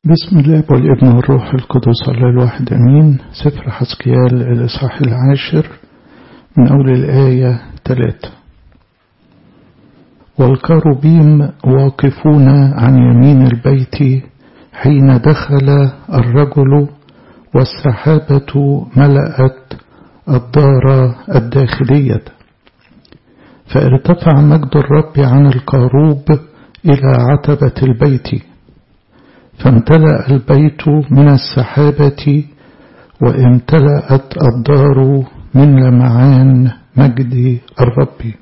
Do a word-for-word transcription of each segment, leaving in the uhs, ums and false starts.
بسم الله والابن والروح القدس الله الواحد أمين. سفر حزقيال الإصحاح العاشر من أول الآية ثلاثة. والكروبيم واقفون عن يمين البيت حين دخل الرجل، والسحابة ملأت الدار الداخلية، فارتفع مجد الرب عن الكروب إلى عتبة البيت، فامتلأ البيت من السحابة، وامتلأت الدار من لمعان مجد الرب.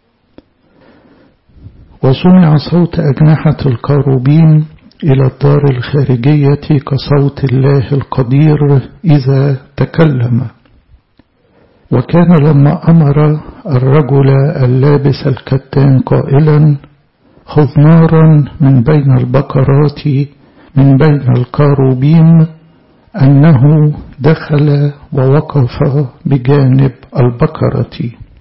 وسمع صوت أجنحة الكروبين إلى الدار الخارجية كصوت الله القدير إذا تكلم. وكان لما أمر الرجل اللابس الكتان قائلا: خذ نارا من بين البقرات من بين الكروبيم، أنه دخل ووقف بجانب البقرة.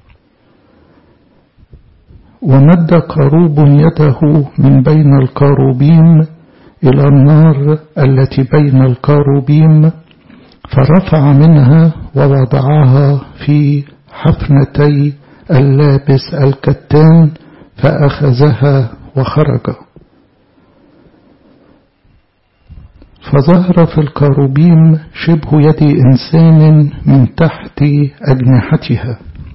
ومد كروب يده من بين الكروبيم إلى النار التي بين الكروبيم، فرفع منها ووضعها في حفنتي اللابس الكتان، فأخذها وخرج. فظهر في الكروبيم شبه يد إنسان من تحت أجنحتها.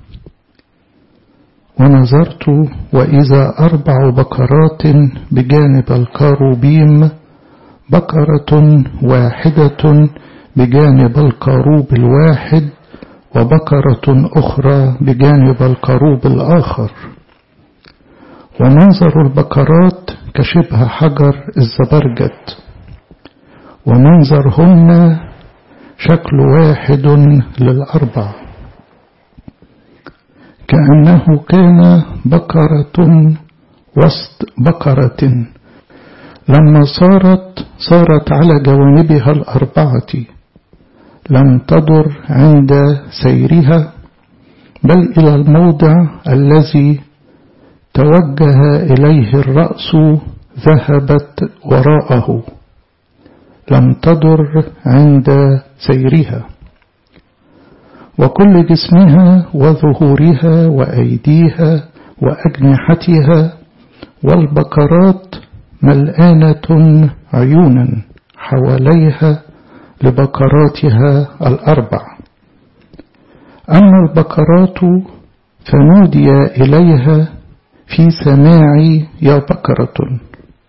ونظرت وإذا أربع بقرات بجانب الكروبيم، بقرة واحدة بجانب الكروب الواحد، وبقرة أخرى بجانب الكروب الآخر. ومنظر البقرات كشبه حجر الزبرجد، ومنظرهن شكل واحد للأربع، كأنه كان بقرة وسط بقرة. لما صارت صارت على جوانبها الأربعة، لم تضر عند سيرها، بل إلى الموضع الذي توجه إليه الرأس ذهبت وراءه، لم تضر عند سيرها. وكل جسمها وظهورها وأيديها وأجنحتها والبقرات ملآنة عيونا حواليها لبقراتها الأربع. أما البقرات فنودي إليها في سماعي يا بقرة،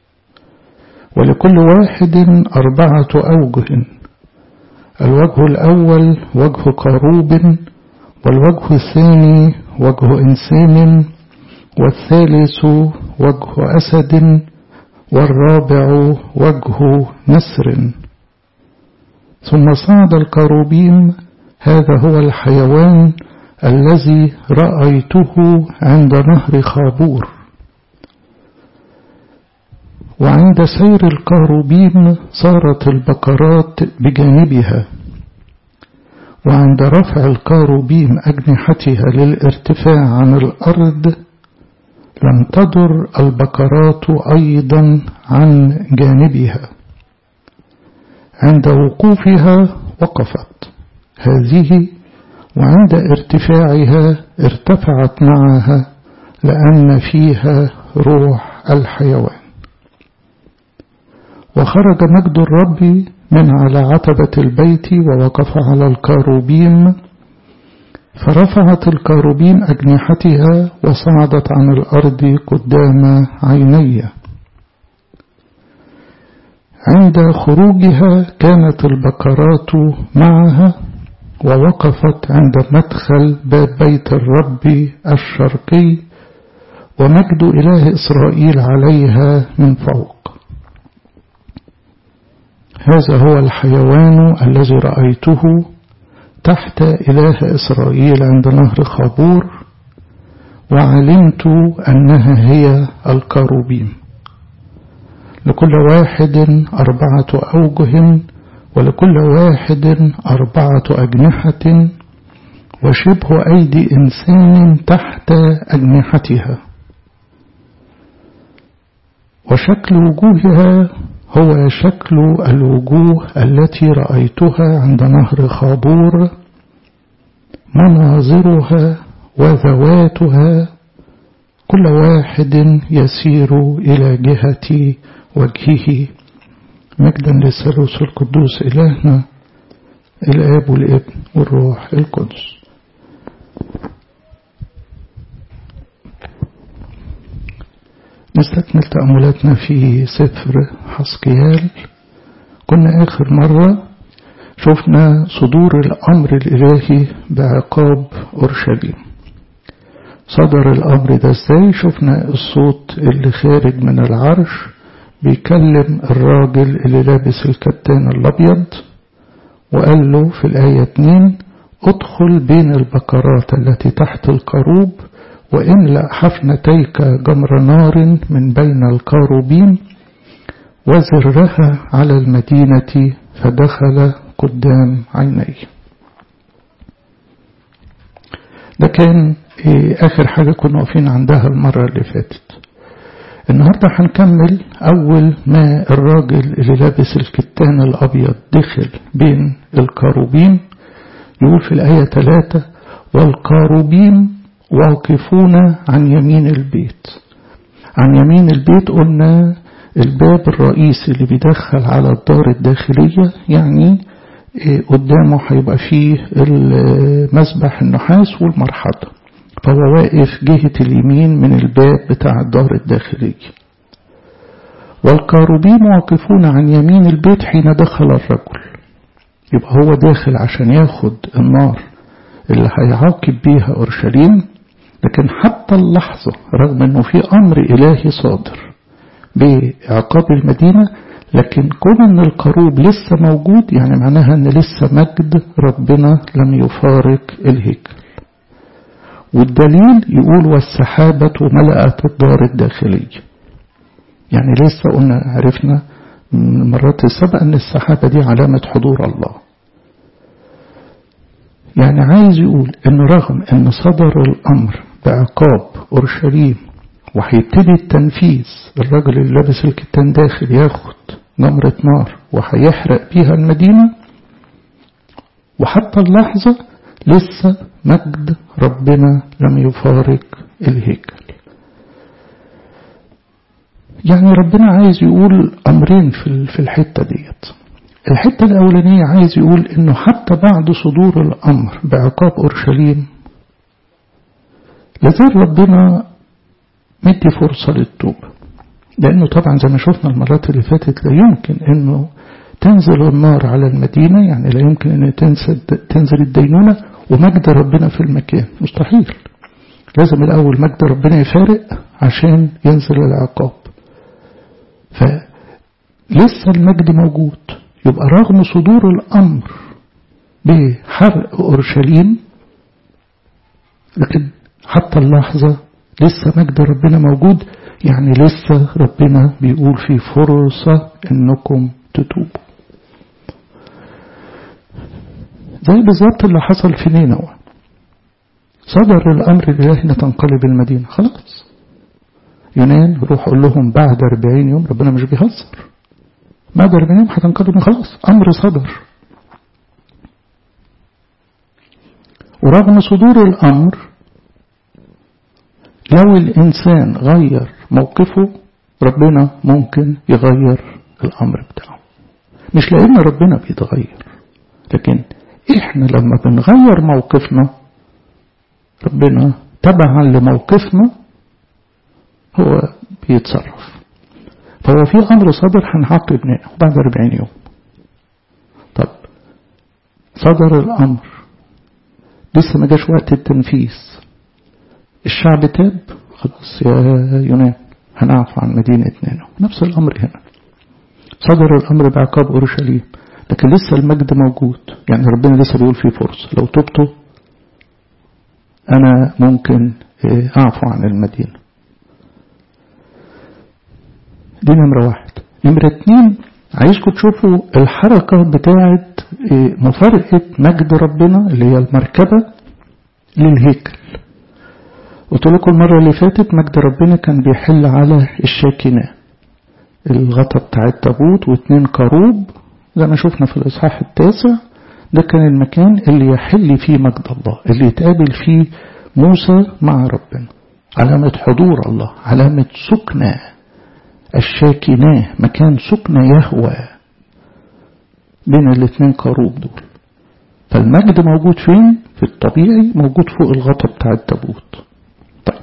ولكل واحد أربعة أوجه: الوجه الأول وجه كروب، والوجه الثاني وجه إنسان، والثالث وجه أسد، والرابع وجه نسر. ثم صعد الكروبيم، هذا هو الحيوان الذي رأيته عند نهر خابور. وعند سير الكروبيم صارت البقرات بجانبها، وعند رفع الكروبيم أجنحتها للارتفاع عن الأرض، لم تضر البقرات أيضا عن جانبها. عند وقوفها وقفت هذه، وعند ارتفاعها ارتفعت معها، لأن فيها روح الحيوان. وخرج مجد الرب من على عتبة البيت ووقف على الكروبيم، فرفعت الكروبيم أجنحتها وصعدت عن الأرض قدام عيني. عند خروجها كانت البقرات معها، ووقفت عند مدخل باب بيت الرب الشرقي، ومجد إله إسرائيل عليها من فوق. هذا هو الحيوان الذي رأيته تحت إله إسرائيل عند نهر خابور، وعلمت أنها هي الكروبيم. لكل واحد أربعة أوجه، ولكل واحد أربعة أجنحة، وشبه أيدي إنسان تحت أجنحتها. وشكل وجوهها هو شكل الوجوه التي رأيتها عند نهر خابور، مناظرها وذواتها كل واحد يسير إلى جهة وجهه. مجدا للثالوث القدوس إلهنا الآب والابن والروح القدس. نستكمل تأملاتنا في سفر حسقيال. كنا آخر مرة شفنا صدور الأمر الإلهي بعقاب أورشليم. صدر الأمر ده ازاي؟ شفنا الصوت اللي خارج من العرش بيكلم الراجل اللي لابس الكتان الأبيض، وقال له في الآية اتنين: ادخل بين البقرات التي تحت الكروب واملأ حفنتيك جمر نار من بين الكروبين وزرها على المدينة. فدخل قدام عيني. ده كان آخر حاجة كنا واقفين عندها المرة اللي فاتت. النهاردة هنكمل أول ما الراجل اللي لابس الكتان الأبيض دخل بين الكروبين. يقول في الآية ثلاثة: والكروبين واقفون عن يمين البيت. عن يمين البيت قلنا الباب الرئيسي اللي بيدخل على الدار الداخلية، يعني قدامه هيبقى فيه المسبح النحاس والمرحاض، فهو واقف جهة اليمين من الباب بتاع الدار الداخلية. والكروبين واقفون عن يمين البيت حين دخل الرجل. يبقى هو داخل عشان ياخد النار اللي هيعاقب بيها أورشليم، لكن حتى اللحظة رغم انه في امر الهي صادر بعقاب المدينة، لكن كون ان الكروب لسه موجود يعني معناها ان لسه مجد ربنا لم يفارق الهيكل. والدليل يقول: والسحابة ملأت الدار الداخلية. يعني لسه قلنا عرفنا من المرات السابقة ان السحابة دي علامة حضور الله. يعني عايز يقول ان رغم ان صدر الامر بعقاب اورشليم وهيبتدي التنفيذ، الراجل اللي لابس الكتان داخل ياخد جمرة نار وهيحرق بيها المدينة، وحتى اللحظة لسه مجد ربنا لم يفارق الهيكل. يعني ربنا عايز يقول أمرين في الحتة ديت. الحتة الأولانية عايز يقول إنه حتى بعد صدور الأمر بعقاب أورشليم لازال ربنا مدي فرصة للتوبة، لأنه طبعا زي ما شفنا المرات اللي فاتت لا يمكن إنه تنزل النار على المدينة، يعني لا يمكن إنه تنزل, تنزل الدينونة ومجد ربنا في المكان، مستحيل. لازم الأول مجد ربنا يفارق عشان ينزل العقاب. فلسه المجد موجود. يبقى رغم صدور الأمر بحرق أورشليم، لكن حتى اللحظة لسه مجد ربنا موجود. يعني لسه ربنا بيقول في فرصة انكم تتوبوا، زي بالظبط اللي حصل في نينوى. صدر الامر الالهي ان تنقلب المدينة، خلاص يونان روح قول لهم بعد أربعين يوم، ربنا مش بيهزر، بعد أربعين يوم هتنقلب، خلاص امر صدر. ورغم صدور الامر لو الإنسان غير موقفه ربنا ممكن يغير الأمر بتاعه، مش لأن ربنا بيتغير، لكن إحنا لما بنغير موقفنا ربنا تبعا لموقفنا هو بيتصرف. فهو في أمر صدر هنعاقب بعد أربعين يوم. طب صدر الأمر لسه ما جاش وقت التنفيذ، الشعب تاب، خلاص يا يونان هنعفو عن مدينة نينوى. نفس الأمر هنا، صدر الأمر بعقاب أورشليم لكن لسه المجد موجود، يعني ربنا لسه بيقول فيه فرصة، لو تبتوا أنا ممكن أعفو عن المدينة. دي نمرة واحد. نمرة اتنين، عايزكم تشوفوا الحركة بتاعة مفارقة مجد ربنا اللي هي المركبة للهيكل. قلت لكم المرة اللي فاتت مجد ربنا كان بيحل على الشاكنة. الغطا بتاع التابوت واثنين كروب زي ما شفنا في الإصحاح التاسع. ده كان المكان اللي يحل فيه مجد الله، اللي يتقابل فيه موسى مع ربنا، علامة حضور الله، علامة سكنة الشاكناه، مكان سكنة يهوى بين الاثنين كروب دول. فالمجد موجود فين؟ في الطبيعي موجود فوق الغطا بتاع التابوت. طيب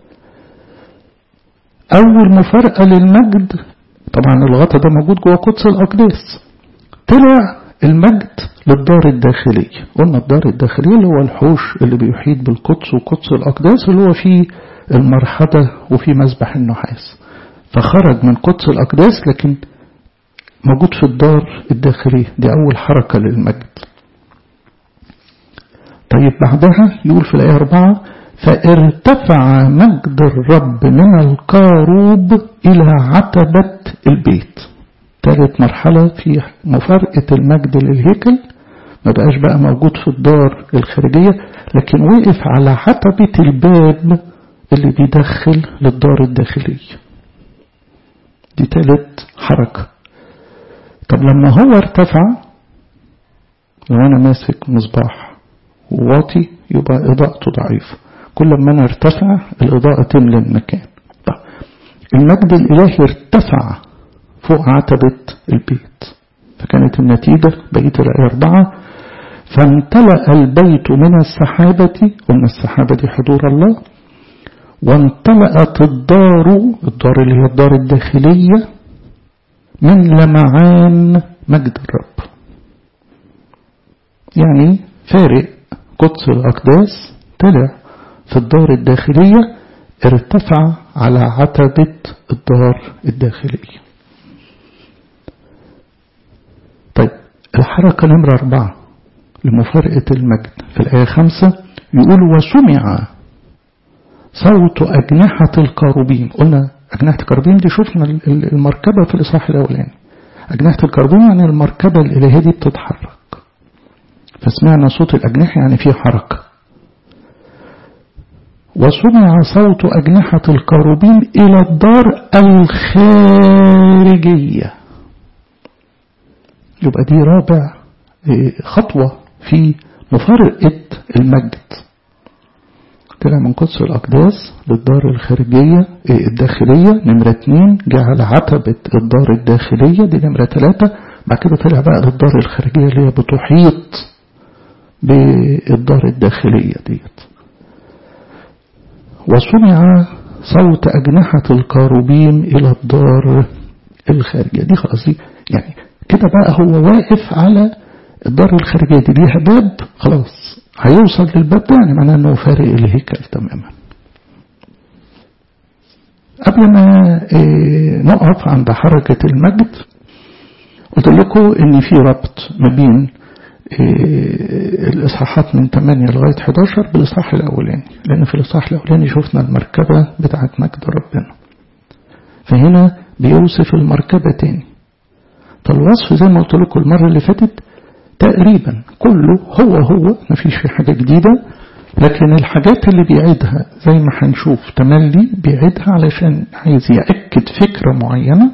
أول مفارقة للمجد، طبعا الغطا ده موجود جوه قدس الأقداس، طلع المجد للدار الداخلية. قلنا الدار الداخلية اللي هو الحوش اللي بيحيط بالقدس وقدس الأقداس اللي هو فيه المرحبة وفيه مسبح النحاس. فخرج من قدس الأقداس لكن موجود في الدار الداخلية. دي أول حركة للمجد. طيب بعدها يقول في الآية أربعة فارتفع مجد الرب من الكاروب إلى عتبة البيت. ثالث مرحلة في مفارقة المجد للهيكل، ما بقاش بقى موجود في الدار الخارجية لكن وقف على عتبة الباب اللي بيدخل للدار الداخلية. دي ثالث حركة. طب لما هو ارتفع، لو أنا ماسك مصباح وواطي يبقى إضاءته ضعيفة، كل ما أنا ارتفع الإضاءة تملى المكان. طب المجد الإلهي ارتفع فوق عتبة البيت، فكانت النتيجة بقية الآية أربعة فامتلأ البيت من السحابة، قلنا السحابة دي حضور الله، وامتلأت الدار، الدار اللي هي الدار الداخلية، من لمعان مجد الرب. يعني فارق قدس الأقداس طلع في الدار الداخلية، ارتفع على عتبة الدار الداخلية. طيب الحركة نمرة أربعة لمفارقة المجد في الآية خمسة يقول وسمع صوت أجنحة الكاروبين. قلنا أجنحة الكاروبين دي شفنا المركبة في الإصحاح الأولاني. أجنحة الكاروبين يعني المركبة الإلهية دي بتتحرك، فسمعنا صوت الأجنحة يعني فيه حركة. وسمع صوت أجنحة الكاروبين إلى الدار الخارجية. يبقى دي رابع خطوة في مفارقة المجد. طلع من قدس الأقداس للدار الخارجية الداخلية نمرة اتنين، جعل عتبة الدار الداخلية دي نمرة ثلاثة. بعد كده طلع بقى للدار الخارجية اللي هي بتحيط بالدار الداخلية ديت. وسمع صوت أجنحة الكاروبين إلى الدار الخارجية. دي خلاص دي يعني كده بقى هو واقف على الدار الخارجية دي، ليها باب، خلاص هيوصل للباب ده، يعني معناه انه فارق الهيكل تماما. قبل ما ايه نقف عند حركة المجد، قلت لكم ان في ربط ما بين إيه الإصحاحات من ثمانية لغاية أحد عشر بالإصحاح الأولاني، لأن في الإصحاح الأولاني شفنا المركبة بتاعة مجد ربنا، فهنا بيوصف المركبة تاني. فالوصف زي ما قلت لكم المرة اللي فاتت تقريبا كله هو هو، مفيش في حاجة جديدة، لكن الحاجات اللي بيعيدها زي ما هنشوف تملي بيعيدها علشان عايز يأكد فكرة معينة،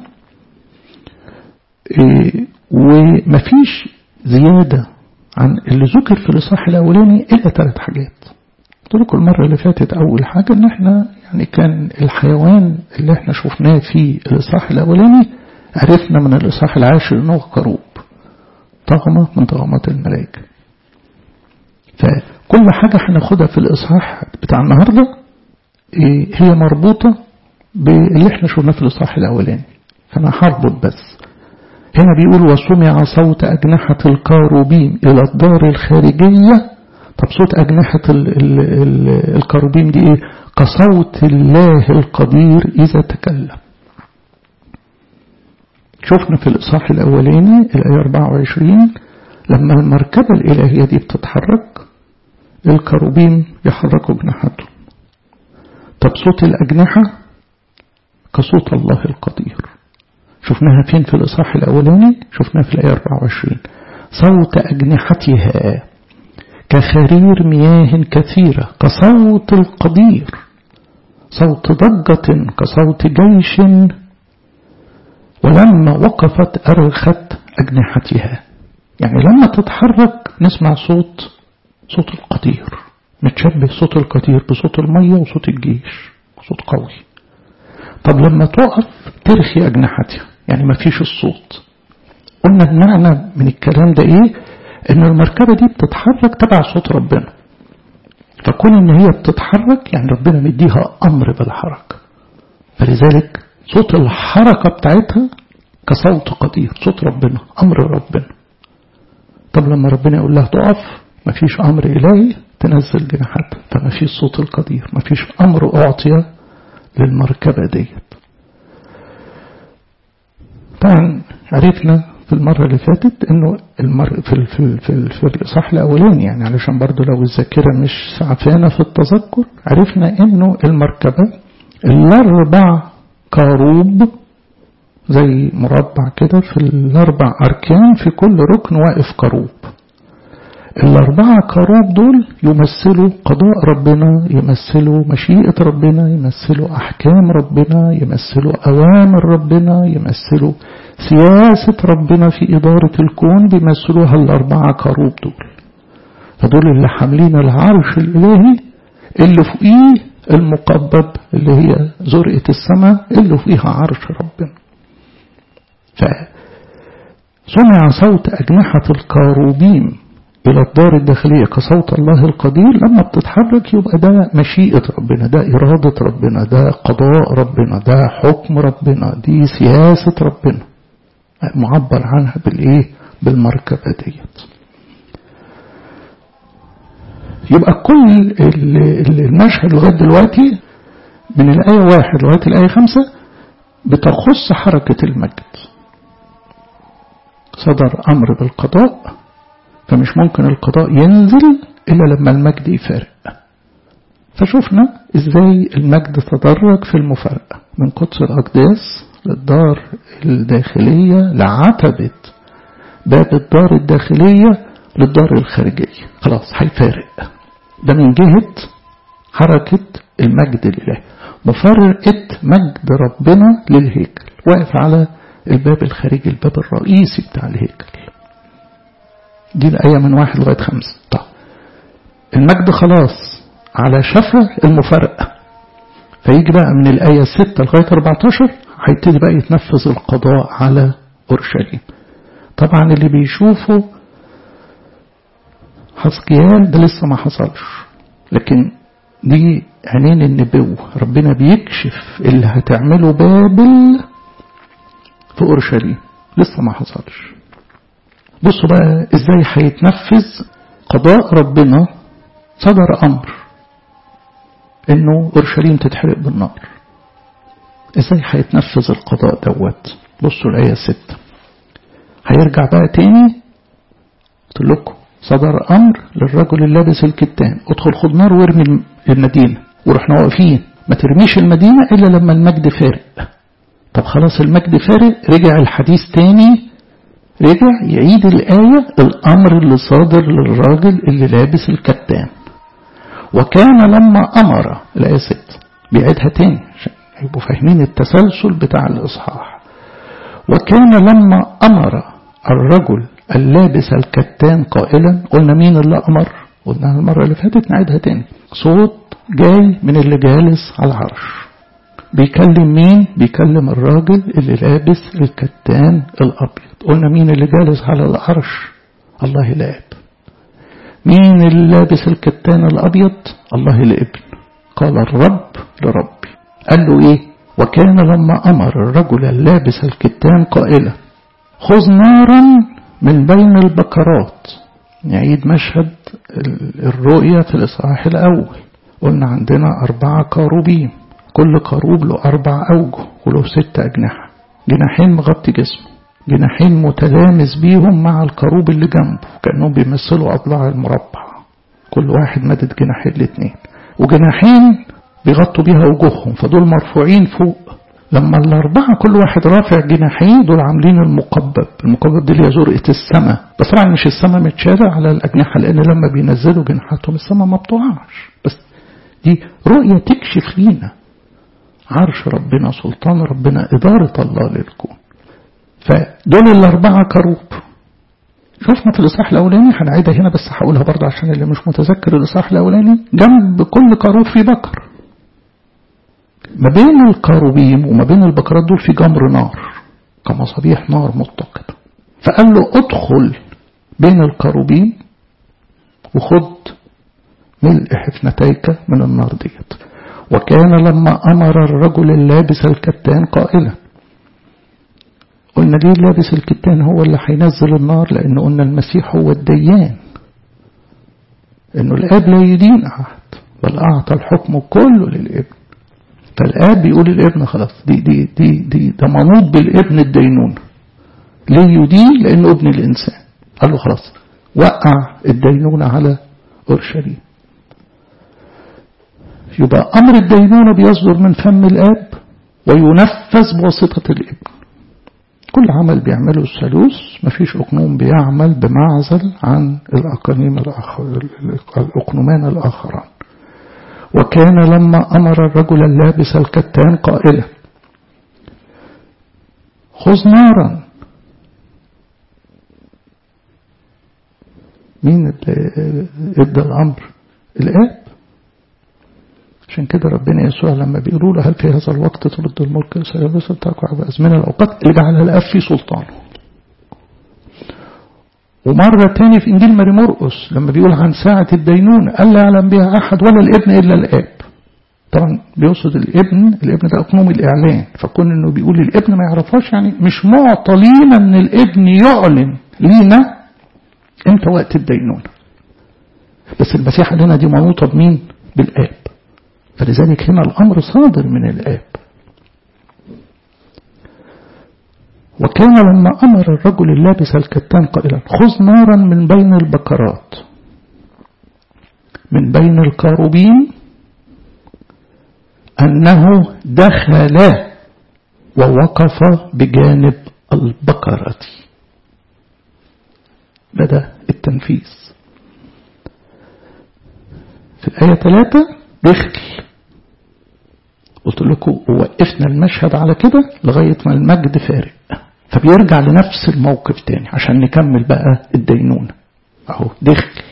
إيه ومفيش زيادة عن اللي ذكر في الإصحاح الأولاني إلا ثلاث حاجات. قلت لكم المرة اللي فاتت أول حاجة إن إحنا يعني كان الحيوان اللي إحنا شفناه في الإصحاح الأولاني عرفنا من الإصحاح العاشر إنه كروب، طغمة من طغمات الملائكة. فكل حاجة هناخدها في الإصحاح بتاع النهاردة هي مربوطة باللي احنا شفناه في الإصحاح الأولاني، فأنا هربط بس. هنا بيقول وسمع صوت أجنحة الكاروبين إلى الدار الخارجية. طب صوت أجنحة ال ال ال الكاروبين دي إيه؟ كصوت الله القدير إذا تكلم. شفنا في الإصحاح الأولاني الآية أربعة وعشرين لما المركبة الإلهية دي بتتحرك الكاروبين يحركوا جناحاتهم. طب صوت الأجنحة كصوت الله القدير، شفناها فين في الإصحاح الأولاني؟ شفناها في الآية أربعة وعشرين. صوت أجنحتها كخرير مياه كثيرة كصوت القدير، صوت ضجة كصوت جيش، لما وقفت أرخت أجنحتها. يعني لما تتحرك نسمع صوت صوت القطير، نتشبه صوت القطير بصوت المية وصوت الجيش، صوت قوي. طب لما تقف ترخي أجنحتها، يعني ما فيش الصوت. قلنا المعنى من الكلام ده ايه؟ ان المركبة دي بتتحرك تبع صوت ربنا، فكون ان هي بتتحرك يعني ربنا مديها امر بالحركة، فلذلك صوت الحركة بتاعتها كصوت قدير، صوت ربنا، امر ربنا. طب لما ربنا يقول لها تقف مفيش امر الهي تنزل جناحاتها، فمفيش صوت القدير، مفيش امر اعطي للمركبة ديت. طبعا عرفنا في المرة اللي فاتت انه المر... في في في في الاصحاح الاولاني، يعني علشان برضو لو الذاكرة مش سعفانة في التذكر، عرفنا انه المركبة الاربع كروب زي مربع كده، في الاربع اركان في كل ركن واقف كروب. الاربعة كروب دول يمثلوا قضاء ربنا، يمثلوا مشيئة ربنا، يمثلوا احكام ربنا، يمثلوا اوامر ربنا، يمثلوا سياسة ربنا في إدارة الكون، بيمثلوها الأربعة كروب دول. فدول اللي حاملين العرش الإلهي اللي فوقيه المقبب اللي هي زرقة السماء اللي فوقيها عرش ربنا. فسمع صوت أجنحة الكروبيم إلى الدار الداخلية كصوت الله القدير. لما بتتحرك يبقى ده مشيئة ربنا، ده إرادة ربنا، ده قضاء ربنا، ده حكم ربنا، دي سياسة ربنا معبر عنها بالإيه؟ بالمركبة ديت. يبقى كل المشهد لغاية دلوقتي من الآية واحد لغاية الآية خمسة بتخص حركة المجد. صدر أمر بالقضاء، فمش ممكن القضاء ينزل إلا لما المجد يفارق. فشوفنا إزاي المجد تدرج في المفارقة من قدس الأقداس للدار الداخلية، لعتبة باب الدار الداخلية للدار الخارجية. خلاص هيفارق. ده من جهة حركة المجد الإلهي، مفارقة مجد ربنا للهيكل، واقف على الباب الخارجي، الباب الرئيسي بتاع الهيكل. دي الآية من واحد لغاية خمسة. طب المجد خلاص على شفة المفارقة، فيجي بقى من الآية ستة لغاية أربعتاشر هيبتدي بقى يتنفذ القضاء على أورشليم. طبعا اللي بيشوفوا حزقيال ده لسه ما حصلش، لكن دي عينين النبوة، ربنا بيكشف اللي هتعمله بابل في أورشليم، لسه ما حصلش. بصوا بقى ازاي هيتنفذ قضاء ربنا. صدر أمر انه أورشليم تتحرق بالنار. ازاي هيتنفذ القضاء دوت؟ بصوا الآية ستة. هيرجع بقى تاني، قلت لكم صدر أمر للرجل اللابس الكتان، ادخل خد نار وارمي المدينة، ورحنا واقفين ما ترميش المدينة إلا لما المجد فارق. طب خلاص المجد فارق، رجع الحديث تاني، رجع يعيد الآية، الأمر اللي صادر للراجل اللي لابس الكتان. وكان لما أمر، الآية ستة بيعيدها تاني عشان يبقوا فاهمين التسلسل بتاع الإصحاح. وكان لما أمر الرجل اللابس الكتان قائلا، قلنا مين اللي أمر؟ قلنا المرة اللي فاتت، نعيدها تاني. صوت جاي من اللي جالس على العرش. بيكلم مين؟ بيكلم الراجل اللي لابس الكتان الأبيض. قلنا مين اللي جالس على العرش؟ الله الآب. مين اللي لابس الكتان الأبيض؟ الله الابن. قال الرب لربي، قال له ايه؟ وكان لما أمر الرجل اللابس الكتان قائلا خذ نارا من بين البكرات. نعيد مشهد الرؤية في الإصحاح الأول. قلنا عندنا أربعة كروبين، كل كروب له أربع أوجه وله ست أجنحة، جناحين مغطي جسمه، جناحين متلامس بيهم مع الكروب اللي جنبه كأنهم بيمثلوا أضلاع المربع، كل واحد مدد جناحين الاثنين، وجناحين بيغطوا بيها وجوههم، فدول مرفوعين فوق. لما الأربعة كل واحد رافع جناحين، دول عاملين المقبب. المقبب دي اللي هي زرقة السماء، بس طبعا مش السماء متشالة على الأجنحة، لأن لما بينزلوا جناحاتهم السماء ما بتوعش، بس دي رؤية تكشف لينا عرش ربنا، سلطان ربنا، إدارة الله للكون. فدول الأربعة كروب. شفنا في الإصحاح الأولاني، هنعيدها هنا بس هقولها برضه عشان اللي مش متذكر الإصحاح الأولاني، جنب كل كروب في بكر. ما بين الكروبيم وما بين البكرات دول في جمر نار كمصابيح نار متقدة. فقال له ادخل بين الكروبيم وخد ملء حفنتيك من النار ديت. وكان لما أمر الرجل اللابس الكتان قائلا، قلنا ليه لابس الكتان هو اللي هينزل النار؟ لأن قلنا المسيح هو الديان، إنه الآب لا يدين أحد بل أعطى الحكم كله للابن. فالآب بيقول الابن خلاص دي دي دي دي ده منوط بالابن الدينون. ليه يدين؟ لأنه ابن الإنسان. قال له خلاص وقع الدينون على أورشليم. يبقى أمر الدينونة بيصدر من فم الآب وينفذ بواسطة الابن. كل عمل بيعمله الثالوث، مفيش أقنوم بيعمل بمعزل عن الأقانيم الآخر الأقنومان الآخران. وكان لما أمر الرجل اللابس الكتان قائلا خذ نارا. مين اللي ادى الأمر؟ الآب. عشان كده ربنا يسوع لما بيقولوا له هل في هذا الوقت ترد الملك سيرسل تقع بأزمنة الأوقات، اللي جعلها الآب في سلطانه. ومرة تاني في إنجيل ماري مرقس لما بيقول عن ساعة الدينونة قال لا يعلم بها أحد ولا الابن إلا الآب. طبعا بيقصد الابن، الابن ده أقنوم الإعلان، فكون إنه بيقول الابن ما يعرفهاش يعني مش معطى لينا إن الابن يعلن لينا إمتى وقت الدينونة. بس المسيح لنا دي منوطة بمين؟ بالآب. فلذلك هنا الأمر صادر من الآب. وكان لما أمر الرجل اللابس الكتان قائلا خذ نارا من بين البكرات من بين الكاروبين، أنه دخل ووقف بجانب البكرة. بدأ التنفيذ في الآية ثلاثة. دخل، قلت لكم وقفنا المشهد على كده لغاية ما المجد فارق، فبيرجع لنفس الموقف تاني عشان نكمل بقى الدينونة. اهو دخل.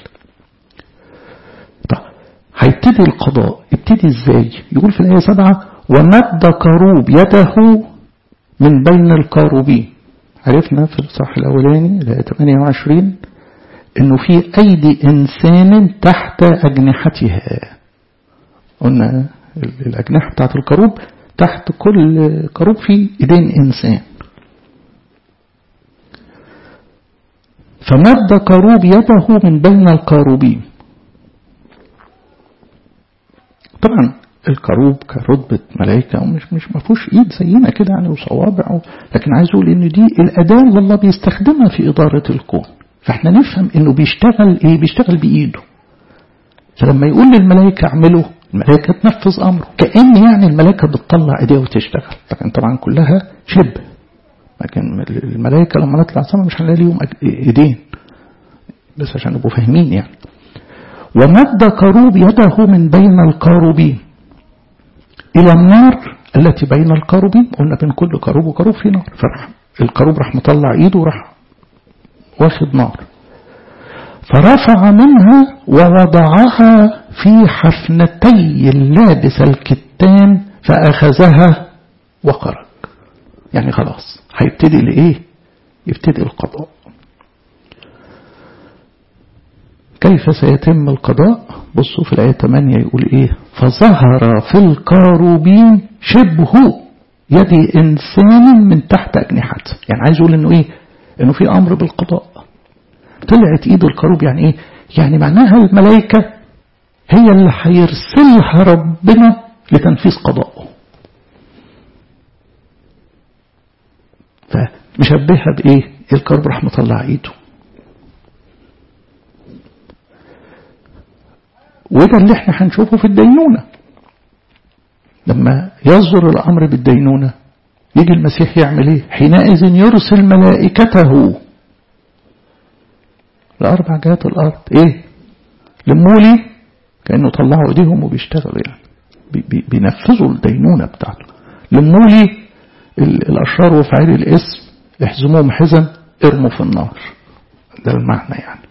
طب هيبتدي القضاء، يبتدي ازاي؟ يقول في الآية سبعة ومد كروب يده من بين الكاروبين. عرفنا في الصح الأولاني الآية ثمانية وعشرين انه في أيدي إنسان تحت أجنحتها. قلنا الأجنحة بتاعت الكروب تحت كل كروب في إيدين إنسان. فمد كروب يده من بين الكاروبين. طبعا الكروب كرتبة ملائكة ومش مش ما فيهوش ايد زينا كده يعني وصوابع، لكن عايز اقول ان دي الأداة اللي الله بيستخدمها في إدارة الكون. فاحنا نفهم انه بيشتغل ايه؟ بيشتغل بإيده. فلما يقول للملائكة اعملوا، الملائكة تنفذ أمره، كأن يعني الملائكة بتطلع ايديها وتشتغل، لكن طبعا كلها شبه. لكن الملائكة لما نطلع سما مش هنلاقي ليهم ايدين، بس عشان نبقوا فاهمين يعني. ومد كروب يده من بين الكاروبين إلى النار التي بين الكاروبين. قلنا بين كل كروب وكروب في نار، فرح الكروب راح مطلع ايده وراح واخد نار، فرفع منها ووضعها في حفنتي اللابس الكتان فأخذها وخرج. يعني خلاص هيبتدي لإيه؟ يبتدي القضاء. كيف سيتم القضاء؟ بصوا في الآية ثمانية يقول إيه؟ فظهر في الكاروبين شبه يد إنسان من تحت أجنحته. يعني عايز يقول إنه إيه؟ إنه في أمر بالقضاء. طلعت إيد الكروب. يعني إيه؟ يعني معناها الملائكة هي اللي هيرسلها ربنا لتنفيذ قضائه. فمشبهها بإيه؟ الكروب راح مطلع إيده. وده اللي احنا هنشوفه في الدينونة. لما يصدر الأمر بالدينونة يجي المسيح يعمل ايه؟ حينئذ يرسل ملائكته لأربع جهات الأرض. ايه؟ لمولي كأنه طلعوا ايديهم وبيشتغلوا يعني بي بي بينفذوا الدينونة بتاعته. لمولي الأشرار وفاعلي الاسم احزموهم حزم ارموا في النار. ده المعنى يعني.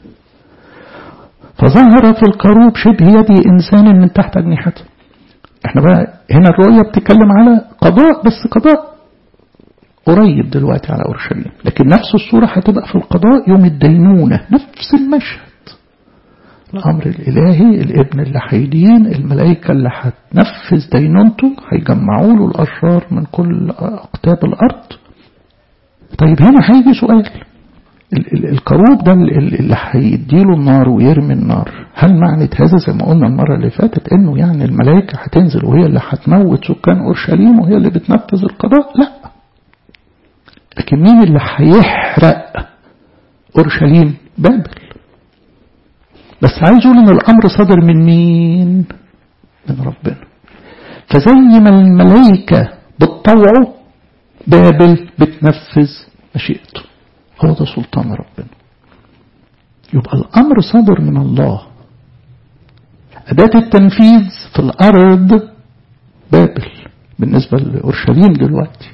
فظهر في الكروب شبه يد إنسان من تحت أجنحته. احنا بقى هنا الرؤية بتتكلم على قضاء، بس قضاء قريب دلوقتي على أورشليم، لكن نفس الصورة هتبقى في القضاء يوم الدينونة، نفس المشهد. الأمر الإلهي، الابن اللي هيدين، الملائكة اللي هتنفذ دينونته، هيجمعوا له الأشرار من كل أقطاب الأرض. طيب هنا هيجي سؤال، الكروب ده اللي هيديله النار ويرمي النار، هل معنى هذا زي ما قلنا المرة اللي فاتت انه يعني الملائكة هتنزل وهي اللي هتموت سكان أورشليم وهي اللي بتنفذ القضاء؟ لا، لكن مين اللي هيحرق أورشليم؟ بابل. بس عايز اقول ان الامر صدر من مين؟ من ربنا. فزي ما الملائكة بتطوعه، بابل بتنفذ مشيئته. هو ده سلطان ربنا. يبقى الامر صدر من الله، أداة التنفيذ في الأرض بابل بالنسبة لأورشليم دلوقتي.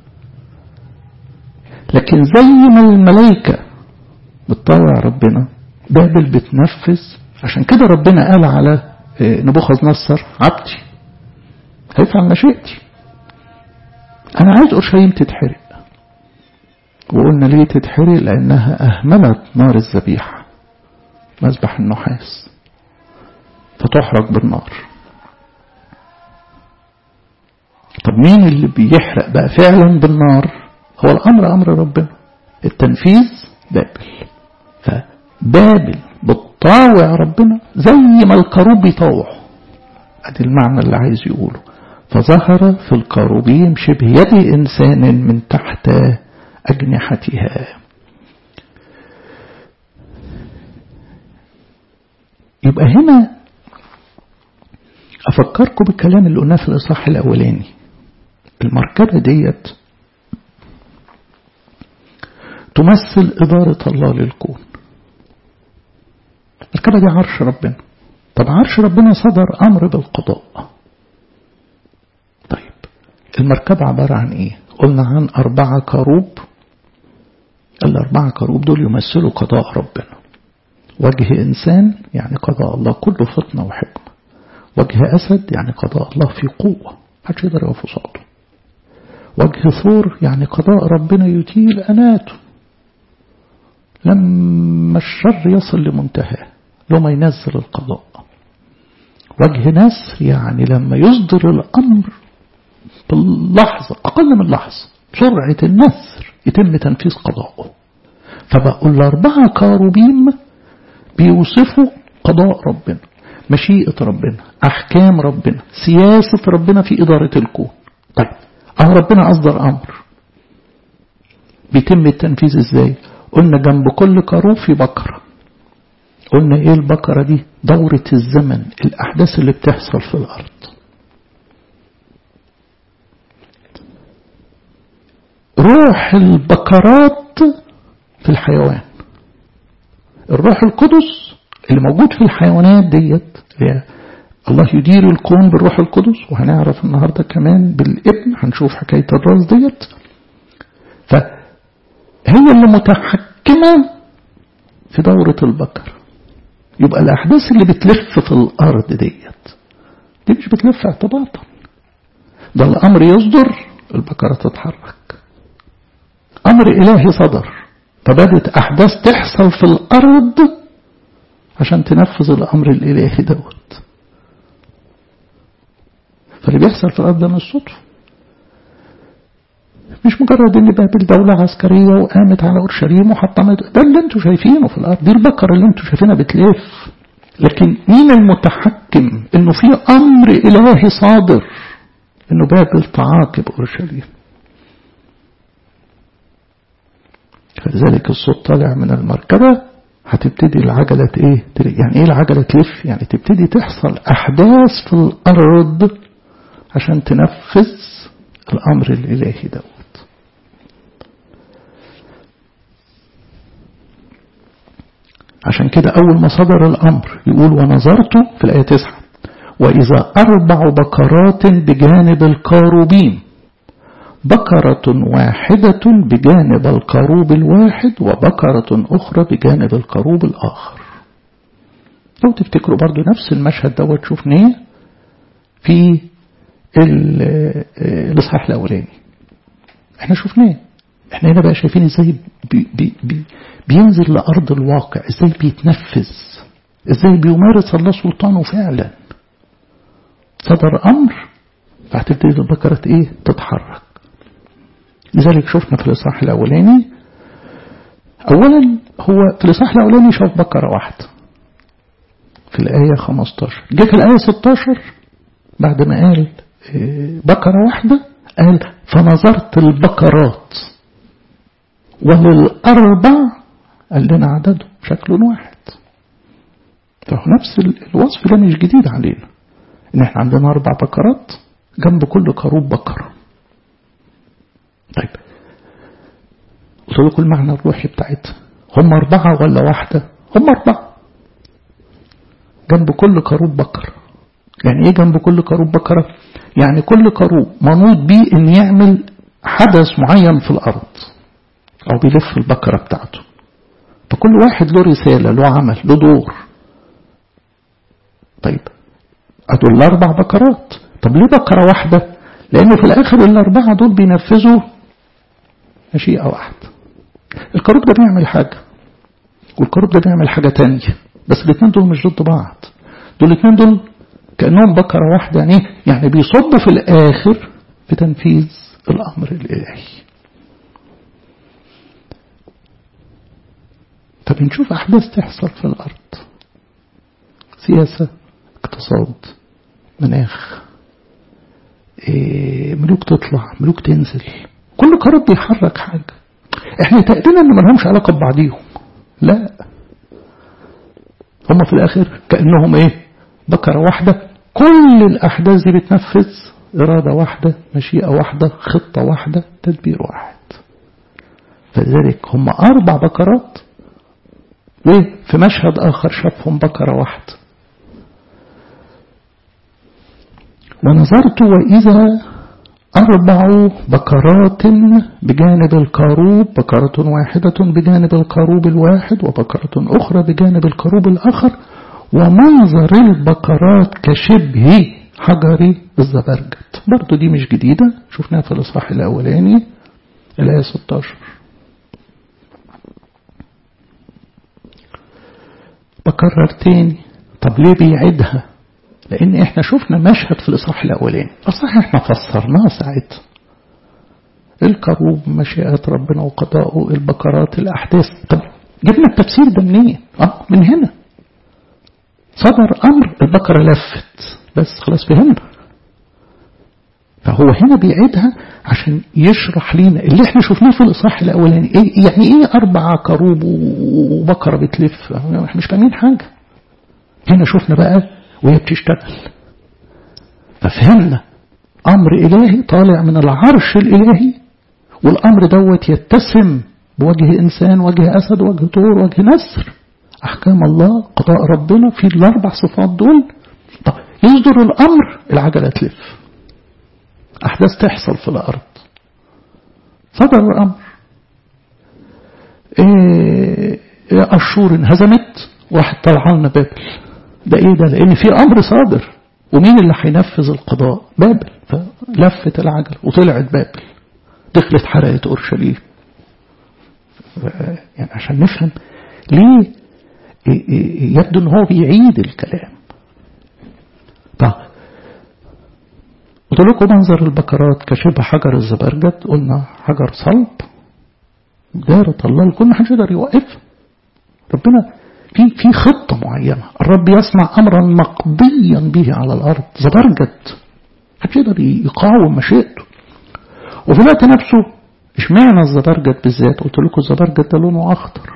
لكن زي ما الملائكة بتطوع ربنا، بابل بتنفذ. عشان كده ربنا قال على نبوخذ نصر عبدي هيفعل مشيئتي. أنا عايز أورشليم تتحرق. وقلنا ليه تتحرق؟ لأنها أهملت نار الذبيحة، مذبح النحاس، فتحرق بالنار. طب مين اللي بيحرق بقى فعلا بالنار؟ هو الأمر أمر ربنا، التنفيذ بابل. فبابل بتطاوع ربنا زي ما الكروب بيطاوع. ادي المعنى اللي عايز يقوله. فظهر في الكروبيم شبه يد إنسان من تحت أجنحتها. يبقى هنا أفكركم بالكلام اللي قلناه في الإصحاح الأولاني. المركبة ديت تمثل إدارة الله للكون. المركبة دي عرش ربنا. طب عرش ربنا صدر أمر بالقضاء. طيب المركبة عبارة عن إيه؟ قلنا عن أربعة كروب. الأربعة كروب دول يمثلوا قضاء ربنا. وجه إنسان يعني قضاء الله كله فطنة وحكمة. وجه أسد يعني قضاء الله في قوة محدش يقدر يقف قصاده. وجه ثور يعني قضاء ربنا يطيل أناته لما الشر يصل لمنتهى لما ينزل القضاء. وجه نسر يعني لما يصدر الأمر باللحظة، أقل من لحظة، سرعة النسر يتم تنفيذ قضاءه. فبقوا الأربعة كاروبيم بيوصفوا قضاء ربنا، مشيئة ربنا، أحكام ربنا، سياسة ربنا في إدارة الكون. طيب أهو ربنا أصدر أمر بيتم التنفيذ إزاي؟ قلنا جنب كل كروب في بقرة. قلنا إيه البقرة دي؟ دورة الزمن، الأحداث اللي بتحصل في الأرض. روح البقرات في الحيوان، الروح القدس اللي موجود في الحيوانات ديت. الله يدير الكون بالروح القدس، وهنعرف النهاردة كمان بالابن، هنشوف حكاية الراس ديت. فهي اللي متحكمة في دورة البقر. يبقى الأحداث اللي بتلف في الأرض ديت دي مش بتلف اعتباطا، ده الأمر يصدر البقرة تتحرك. أمر إلهي صدر، فبدت أحداث تحصل في الأرض عشان تنفذ الأمر الإلهي دوت. فاللي بيحصل في الأرض ده مش صدفة، مش مجرد ان بابل دولة عسكرية وقامت على أورشليم وحطمت. ده اللي انتوا شايفينه في الأرض، دي البقرة اللي انتوا شايفينها بتلف. لكن مين المتحكم؟ انه في أمر إلهي صادر انه بابل تعاقب أورشليم. فلذلك الصوت طالع من المركبة، هتبتدي العجلة ايه؟ يعني ايه العجلة تلف؟ يعني تبتدي تحصل أحداث في الأرض عشان تنفذ الأمر الإلهي دوت. عشان كده أول ما صدر الأمر يقول ونظرت في الآية تسعة وإذا أربع بقرات بجانب الكاروبيم بقرة واحدة بجانب الكروب الواحد وبقرة أخرى بجانب الكروب الآخر. لو تفتكروا برضو نفس المشهد دوت شفناه في الإصحاح الأولاني. احنا شفناه. احنا هنا بقى شايفين ازاي بي بي بي بينزل لأرض الواقع، ازاي بيتنفذ، ازاي بيمارس الله سلطانه فعلا. صدر أمر فهتبتدي البقرة ايه تتحرك. لذلك شفنا في الإصحاح الأولاني أولا هو في الإصحاح الأولاني شاف بقرة واحدة في الآية خمسة عشر. جه في الآية ستة عشر بعد ما قال بقرة واحدة قال فنظرت البقرات وللأربع قال لنا عددهم شكل واحد. فهو نفس الوصف ده مش جديد علينا، إن احنا عندنا أربع بقرات جنب كل كروب بقرة. طيب قلت لكم المعنى الروحي بتاعتها، هم أربعة ولا واحدة؟ هم أربعة جنب كل كروب بقرة. يعني ايه جنب كل كروب بقرة؟ يعني كل كروب منوط بيه ان يعمل حدث معين في الارض او بيلف البقرة بتاعته، فكل واحد له رسالة له عمل له دور. طيب ادول الاربع بقرات. طب ليه بقرة واحدة؟ لانه في الاخر الاربعة دول بينفذوا مشيئة واحدة. الكروب ده بيعمل حاجة والكروب ده بيعمل حاجة تانية، بس الاثنين دول مش ضد بعض. دول الاثنين دول كأنهم بقرة واحدة. يعني يعني بيصبوا في الآخر في تنفيذ الأمر الإلهي. فبنشوف أحداث تحصل في الأرض، سياسة، اقتصاد، مناخ، إيه، ملوك تطلع ملوك تنزل، كل قرار بيحرك حاجة. احنا تقريبا ان ملهمش علاقة ببعضيهم، لا هم في الآخر كأنهم ايه بقرة واحدة. كل الأحداث دي بتنفذ إرادة واحدة، مشيئة واحدة، خطة واحدة، تدبير واحد. فلذلك هم أربع بقرات، وفي مشهد آخر شافهم بقرة واحدة. ونظرت وإذا أربع بقرات بجانب الكروب، بقرة واحدة بجانب الكروب الواحد وبقرة أخرى بجانب الكروب الآخر، ومنظر البقرات كشبه حجر الزبرجد. برضو دي مش جديدة، شفناها في الإصحاح الأولاني الآية ستة عشر. بكرر تاني. طب ليه بيعيدها؟ لأن احنا شفنا مشهد في الإصحاح الأولاني، أصح احنا فسرناه ساعتها. الكروب مشيئة ربنا وقضاؤه، البقرات الأحداث. طب جبنا التفسير ده منين؟ اه من هنا. صدر أمر البقرة لفت، بس خلاص فهمنا. فهو هنا بيعيدها عشان يشرح لنا اللي احنا شفناه في الإصحاح الأولاني. إيه يعني ايه أربعة كروب وبقرة بتلف؟ احنا مش فاهمين حاجة. هنا شفنا بقى وهي بتشتغل، ففهمنا أمر إلهي طالع من العرش الإلهي، والأمر دوت يتسم بوجه إنسان، وجه أسد، وجه طور، وجه نسر. أحكام الله، قضاء ربنا في الأربع صفات دول. طب يصدر الأمر، العجلة تلف، أحداث تحصل في الأرض. صدر الأمر، إيه أشور انهزمت، واحد طلع لنا بابل. ده إيه ده؟ لأن في أمر صادر، ومين اللي هينفذ القضاء؟ بابل. فلفت العجلة وطلعت بابل، دخلت حرقت أورشليم. يعني عشان نفهم ليه يبدو ان هو بيعيد الكلام. طيب قلت لكم منظر البقرات كشبه حجر الزبرجد، قلنا حجر صلب دار الله الكل، محدش يقدر يوقف. ربنا في في خطة معينة، الرب يصنع أمرا مقضيا به على الأرض. زبرجد محدش يقدر يقاوم مشيئته. وفي الوقت نفسه اشمعنى الزبرجد بالذات؟ قلت لكم الزبرجد ده لونه أخضر.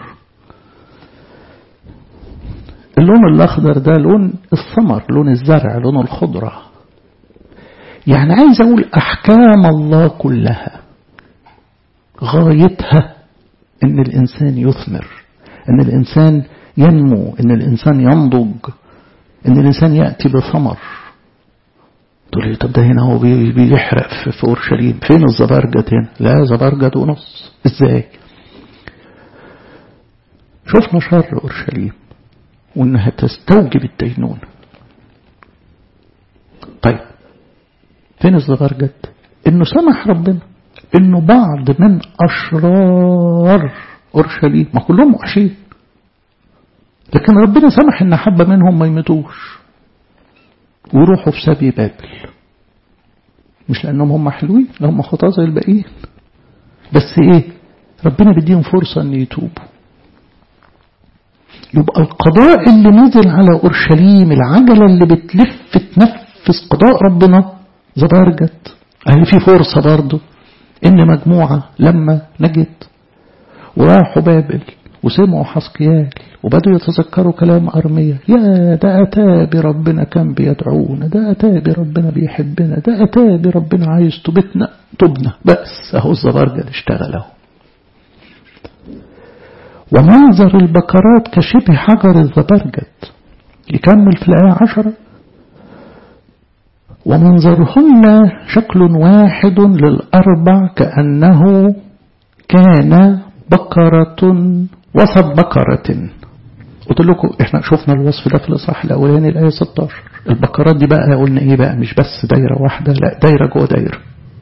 اللون الأخضر ده لون الثمر، لون الزرع، لون الخضرة. يعني عايز أقول أحكام الله كلها غايتها إن الإنسان يثمر، إن الإنسان ينمو، إن الإنسان ينضج، إن الإنسان يأتي بثمر. تقول لي طب ده هنا هو بيحرق في, في أورشليم، فين الزبرجد هنا؟ لا زبرجد ونص. ازاي؟ شفنا شر أورشليم وانها تستوجب الدينونة. طيب فين الزبرجد؟ انه سمح ربنا انه بعض من اشرار أورشليم، ما كلهم وحشين، لكن ربنا سمح ان حبة منهم ما يموتوش ويروحوا في سبي بابل، مش لانهم هم حلوين، لهم خطاة زي الباقيين، بس ايه ربنا بيديهم فرصة ان يتوبوا. يبقى القضاء اللي نزل على أورشليم، العجلة اللي بتلف تنفذ قضاء ربنا، زبرجد. اهي في فرصة برضو ان مجموعة لما نجت وراحوا بابل وسمعوا حسقيال وبدوا يتذكروا كلام أرميا، يا ده أتى بربنا كان بيدعونا، ده أتى بربنا بيحبنا، ده أتى بربنا عايز توبتنا تبنا، بس اهو الزبرجد اشتغل اهو. ومنظر البكرات كشبه حجر الزبرجد. يكمل في الآية عشرة: ومنظرهن شكل واحد للأربع كأنه كان بقرة وسط بقرة. قلت لكم احنا شفنا الوصف ده في الإصحاح الأولاني الآية ستة عشر. البقرات دي بقى قلنا ايه بقى؟ مش بس دايرة واحدة، لا دايرة جوه دايرة،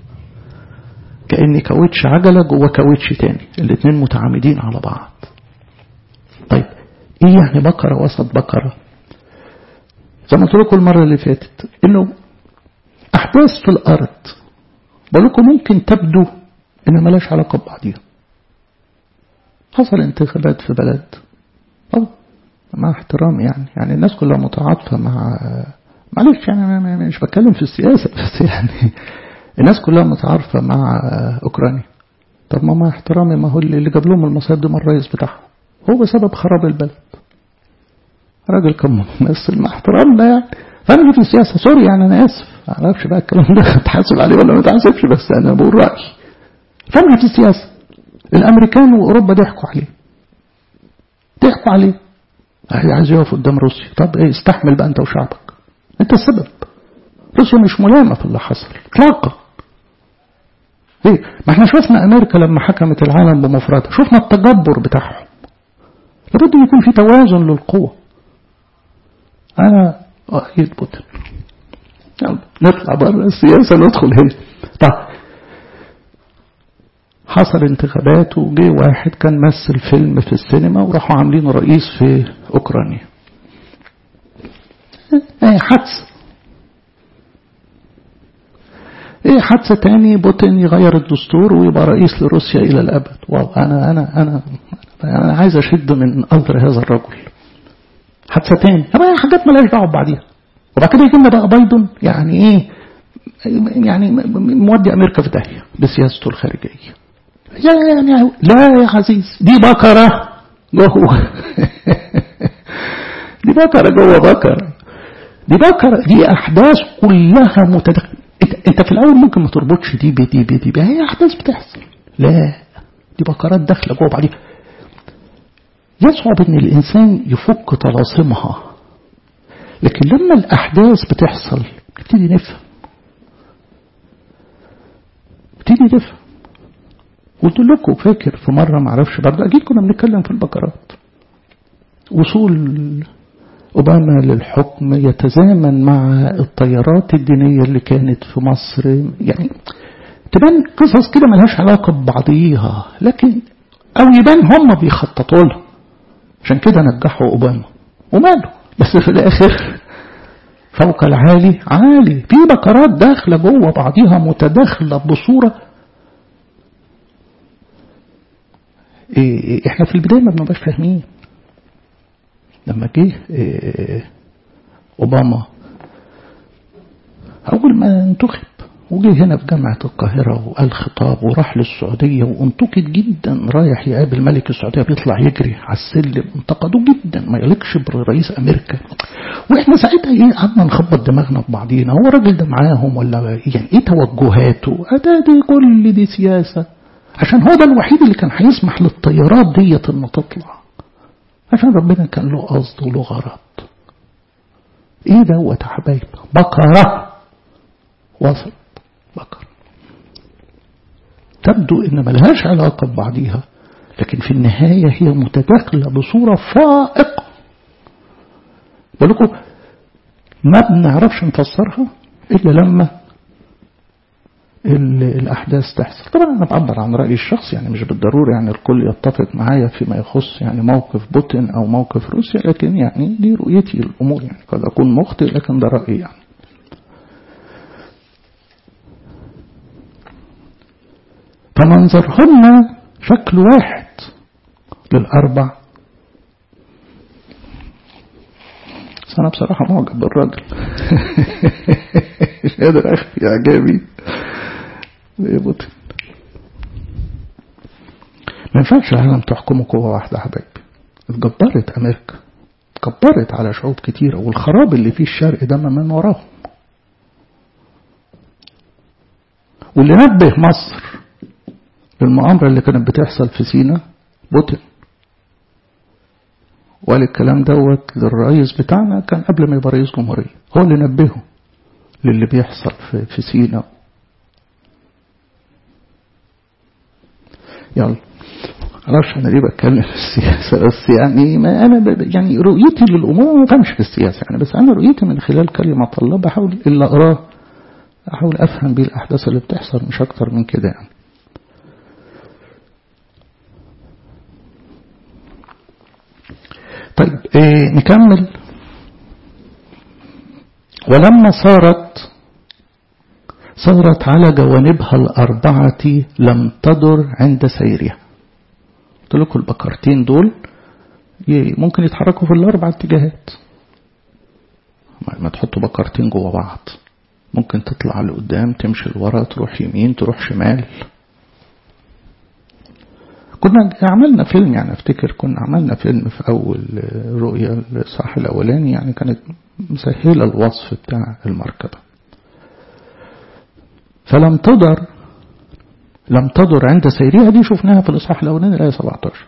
كأن كاوتش عجلة جوه كاوتش تاني، الاثنين متعامدين على بعض. طيب ايه يعني بقرة وسط بقرة؟ زي ما قلت لكم المرة اللي فاتت انه احداث في الارض بقول لكم ممكن تبدو ان ملاش علاقة ببعضيها. حصل انتخابات في بلد، أو مع احترام يعني يعني الناس كلها متعاطفة مع، معلش يعني مش بتكلم في السياسة، بس يعني الناس كلها متعاطفة مع أوكرانيا. طب ما مع احترامي، ما هو اللي جاب لهم المصايب دي من الرئيس بتاعهم هو بسبب خراب البلد. راجل كان ممثل مع احترامنا يعني. فأنا في السياسة سوري يعني أنا آسف، ما أعرفش بقى الكلام ده تحاسب عليه ولا ما تحاسبش، بس أنا بقول رأيي. فأنا في السياسة الأمريكان وأوروبا ضحكوا عليه، ضحكوا عليه عايز يقف قدام روسيا. طب ايه؟ استحمل بقى انت وشعبك، انت السبب. روسيا مش ملامة في اللي حصل اطلاقا. ايه؟ ما احنا شفنا امريكا لما حكمت العالم بمفردها، شفنا التجبر بتاعهم. لابد يكون في توازن للقوة. انا اؤيد بوتين. يلا نطلع بره السياسة ندخل هنا. طب حصل انتخابات وجي واحد كان مثل فيلم في السينما وراحوا عاملين رئيس في أوكرانيا. ايه حادثة، ايه حادثة تاني بوتين يغير الدستور ويبقى رئيس لروسيا إلى الأبد. واو أنا أنا أنا أنا عايز أشد من أمر هذا الرجل. حادثة تاني، أما حاجات مالهاش دعوة ببعضيها. وبعد كده يجينا بقى بايدن يعني إيه، يعني مودي أمريكا في داهية بسياسته الخارجية. يعني لا يا عزيز، دي بكرة جوه دي بكرة جوه بكرة، دي بكرة، دي أحداث كلها متداخلة. انت, انت في الأول ممكن ما تربطش دي بدي بدي بدي، هي أحداث بتحصل. لا دي بكرات داخلة جوه بعضيها. يصعب ان الإنسان يفك طلاسمها، لكن لما الأحداث بتحصل نبتدي نفهم نبتدي نفهم. قلت لكم فاكر في مرة معرفش برضه، أكيد كنا بنتكلم في البكرات، وصول أوباما للحكم يتزامن مع التيارات الدينية اللي كانت في مصر. يعني تبان قصص كده ملهاش علاقة ببعضيها، لكن أو يبان هم بيخططوا لها، عشان كده نجحوا أوباما وماله. بس في الآخر فوق العالي عالي، في بكرات داخلة جوه بعضيها متداخلة بصورة إيه. احنا في البداية ما بنبقاش فاهمين. لما جه إيه أوباما أول ما انتخب وجه هنا في جامعة القاهرة وقال خطاب وراح للسعودية وانتقد جدا، رايح يقابل ملك السعودية بيطلع يجري على السلم، انتقدوه جدا، ما يليقش برئيس أمريكا. واحنا ساعتها ايه قعدنا نخبط دماغنا في بعضينا، هو الراجل ده معاهم ولا يعني ايه توجهاته؟ اتادي كل دي سياسة، عشان هو ده الوحيد اللي كان هيسمح للطيارات ديت انه تطلع، عشان ربنا كان له قصد وله غرض. ايه دوت يا حبايب؟ بقرة وسط بقر. تبدو إن ملهاش علاقة ببعضيها، لكن في النهاية هي متداخلة بصورة فائقة. بقولكم ما بنعرفش نفسرها إلا لما الأحداث تحصل. طبعا أنا بعبر عن رأيي الشخصي، يعني مش بالضرورة يعني الكل يتفق معايا فيما يخص يعني موقف بوتين أو موقف روسيا، لكن يعني دي رؤيتي الأمور. يعني قد أكون مخطئ لكن ده رأيي. يعني فمنظرهن شكل واحد للأربع. بس أنا بصراحة معجب بالراجل مش قادر أخفي إعجابي بوتين. ما ينفعش العالم تحكمه قوة واحدة حبايبي. اتجبرت أمريكا، اتجبرت على شعوب كتيرة، والخراب اللي فيه الشرق ده من وراهم. واللي نبه مصر للمؤامرة اللي كانت بتحصل في سيناء بوتين، وقال الكلام دوت للرئيس بتاعنا كان قبل ما يبقى رئيس جمهورية، هو اللي نبهه للي بيحصل في, في سيناء. يلا معرفش انا ليه بتكلم في السياسة، بس يعني ما انا يعني رؤيتي للامور ما بفهمش في السياسة يعني، بس انا رؤيتي من خلال كلمة الله بحاول الا اقراه، احاول افهم بيه الاحداث اللي بتحصل، مش اكتر من كده يعني. طيب إيه نكمل. ولما صارت صارت على جوانبها الأربعة لم تدر عند سيرها. قلت لكم البقرتين دول ممكن يتحركوا في الأربع اتجاهات. ما تحطوا بقرتين جوا بعض، ممكن تطلع لقدام، تمشي لورا، تروح يمين، تروح شمال. كنا عملنا فيلم يعني افتكر كنا عملنا فيلم في أول رؤية الإصحاح الأولاني، يعني كانت مسهلة الوصف بتاع المركبة. فلم تدر لم تدر عند سيرها، دي شفناها في الإصحاح الأولاني الآية سبعة عشر.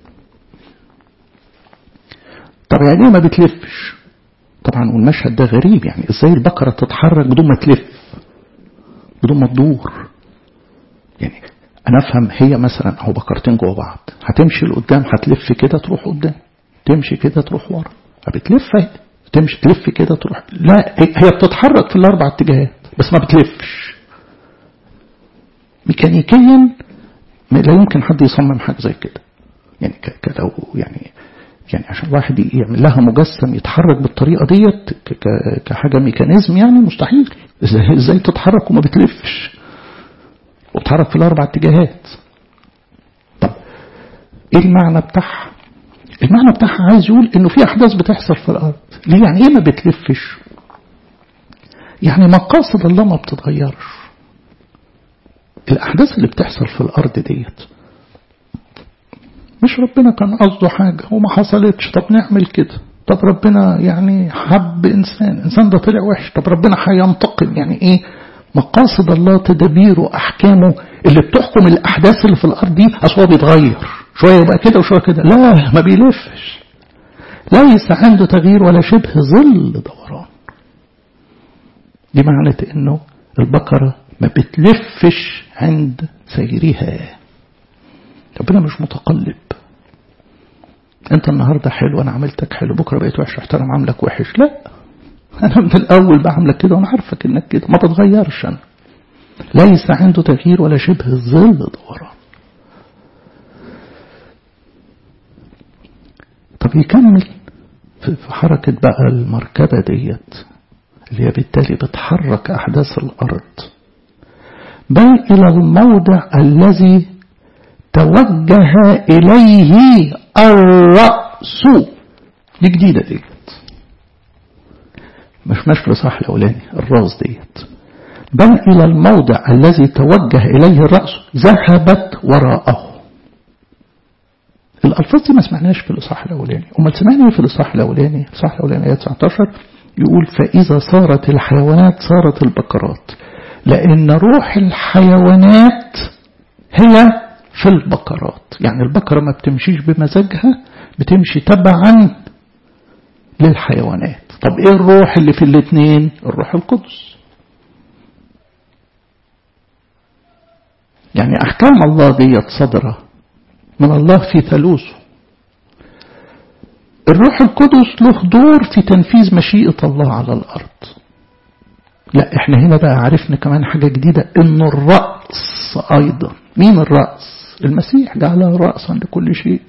طب يعني ما بتلفش؟ طبعا والمشهد ده غريب، يعني ازاي البقرة تتحرك بدون ما تلف، بدون ما تدور؟ يعني انا افهم هي مثلا اهو بقرتين جوه بعض، هتمشي لقدام هتلف كده تروح قدام، تمشي كده تروح ورا، بتلف تمشي تلف كده تروح، لا هي بتتحرك في الاربع اتجاهات بس ما بتلفش. ميكانيكيا لا يمكن حد يصمم حاجه زي كده، يعني لو يعني يعني عشان واحد يعمل لها مجسم يتحرك بالطريقه ديت كحاجه ميكانيزم يعني مستحيل. ازاي ازاي تتحرك وما بتلفش وتتحرك في الاربع اتجاهات؟ طب ايه المعنى بتاعها؟ المعنى بتاعها عايز يقول انه في احداث بتحصل في الارض. ليه يعني ايه ما بتلفش؟ يعني مقاصد الله ما بتتغيرش. الاحداث اللي بتحصل في الارض ديت مش ربنا كان قصده حاجة وما حصلتش، طب نعمل كده، طب ربنا يعني حب إنسان، إنسان ده طلع وحش، طب ربنا هينتقم. يعني إيه مقاصد الله؟ تدابيره، أحكامه اللي بتحكم الأحداث اللي في الأرض دي. أصلا بيتغير شوية يبقى كده وشوية كده، لا ما بيلفش، ليس عنده تغيير ولا شبه ظل دوران. دي معنى إنه البقرة ما بتلفش عند سيرها. ربنا مش متقلب، انت النهاردة حلو انا عملتك حلو، بكرة بقيت وحش احترم عملك وحش. لا، انا من الاول بعملك كده وانا عارفك انك كده، ما بتغيرش. انا ليس عنده تغيير ولا شبه ظل دوران. طب يكمل في حركة بقى المركبة ديت اللي هي بالتالي بتحرك احداث الارض، بل الى الموضع الذي توجه إليه الرأس. دي جديدة ديت، مش مش في الإصحاح الأولاني الراس ديت. بل إلى الموضع الذي توجه إليه الرأس ذهبت وراءه. الألفاظ دي ما سمعناش في الإصحاح الأولاني. أما سمعنا في الإصحاح الأولاني الإصحاح الأولاني آية تسعة عشر يقول فإذا صارت الحيوانات صارت البقرات، لأن روح الحيوانات هي في البقرات. يعني البقرة ما بتمشيش بمزاجها، بتمشي تبعا للحيوانات. طب ايه الروح اللي في الاثنين؟ الروح القدس. يعني أحكام الله ديت صدرة من الله في ثالوثه. الروح القدس له دور في تنفيذ مشيئة الله على الأرض. لا احنا هنا بقى عرفنا كمان حاجة جديدة، انه الرأس ايضا. مين الرأس؟ المسيح جعله رأسا لكل شيء.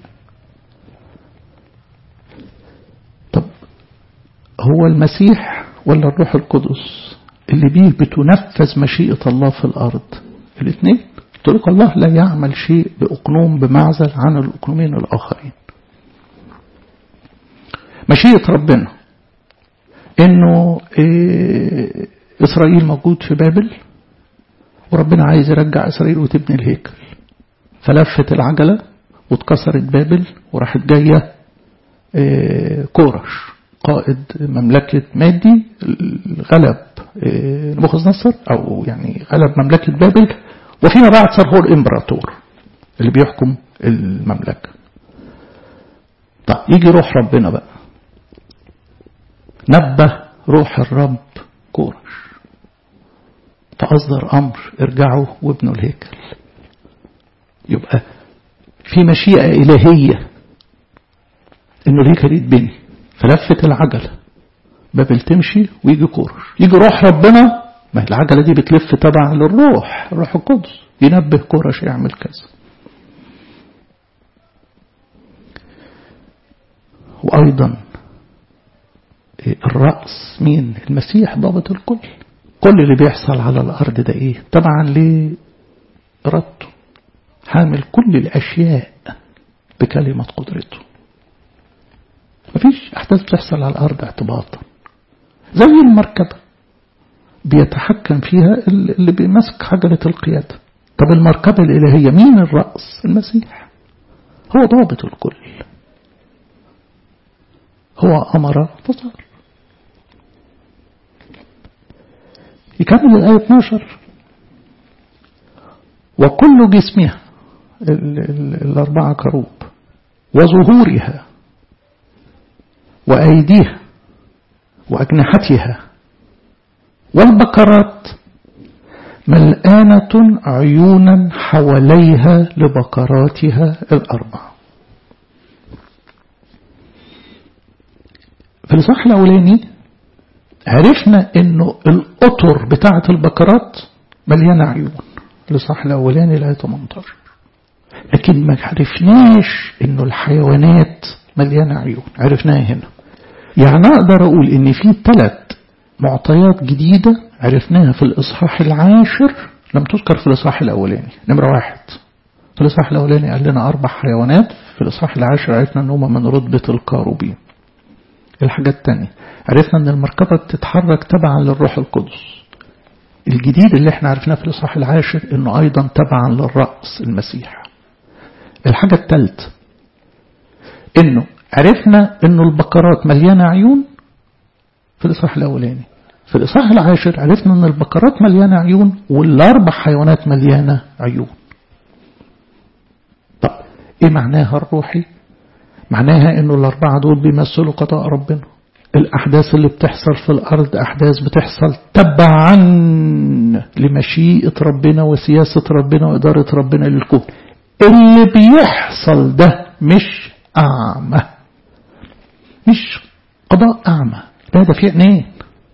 طب هو المسيح ولا الروح القدس اللي بيه بتنفذ مشيئة الله في الأرض؟ الاثنين. طريق الله لا يعمل شيء بأقنوم بمعزل عن الأقنومين الآخرين. مشيئة ربنا انه إيه إسرائيل موجود في بابل، وربنا عايز يرجع إسرائيل وتبني الهيكل، فلفت العجلة واتكسرت بابل، وراحت جاية إيه كورش قائد مملكة مادي غلب إيه نبوخذ نصر، أو يعني غلب مملكة بابل، وفيما بعد صار هو الإمبراطور اللي بيحكم المملكة. طيب يجي روح ربنا بقى، نبه روح الرب كورش فأصدر أمر ارجعوا وابنوا الهيكل. يبقى في مشيئة إلهية إنه الهيكل يتبني، فلفت العجلة بابل تمشي ويجي كورش، يجي روح ربنا، ما العجلة دي بتلف تبع للروح الروح القدس، ينبه كورش يعمل كذا. وأيضا الرأس مين؟ المسيح ضابط الكل. كل اللي بيحصل على الأرض ده إيه؟ طبعا لإرادته، حامل كل الأشياء بكلمة قدرته. مفيش أحداث بتحصل على الأرض اعتباطا. زي المركبة بيتحكم فيها اللي بيمسك عجلة القيادة. طب المركبة الإلهية مين الرأس؟ المسيح، هو ضابط الكل، هو أمر فصار. يكمل الآية اثناشر: وكل جسمها ال ال الأربعة كروب وظهورها وأيديها وأجنحتها والبكرات ملآنة عيونا حواليها لبكراتها الأربعة. في الإصحاح الأولاني عرفنا انه القطر بتاعة البكرات مليانة عيون، الإصحاح الأولاني الآية ثمانية عشر. لكن ما عرفناش انه الحيوانات مليانة عيون، عرفناها هنا. يعني أقدر أقول ان في ثلاث معطيات جديدة عرفناها في الإصحاح العاشر لم تذكر في الإصحاح الأولاني. نمرة واحد، في الإصحاح الأولاني قال لنا أربع حيوانات، في الإصحاح العاشر عرفنا أنهم من رتبة الكاروبين. الحاجة الثانية عرفنا أن المركبة تتحرك تبعا للروح القدس. الجديد اللي احنا عرفناه في الإصحاح العاشر أنه أيضا تبعا للرأس المسيح. الحاجة الثالثة أنه عرفنا أنه البقرات مليانة عيون في الإصحاح الأولاني. في الإصحاح العاشر عرفنا أن البقرات مليانة عيون والأربع حيوانات مليانة عيون. طب إيه معناها الروحي؟ معناها أنه الأربعة دول بيمثلوا قضاء ربنا. الأحداث اللي بتحصل في الأرض أحداث بتحصل تبعا لمشيئة ربنا وسياسة ربنا وإدارة ربنا للكون. اللي بيحصل ده مش أعمى، مش قضاء أعمى، لا ده في عينين.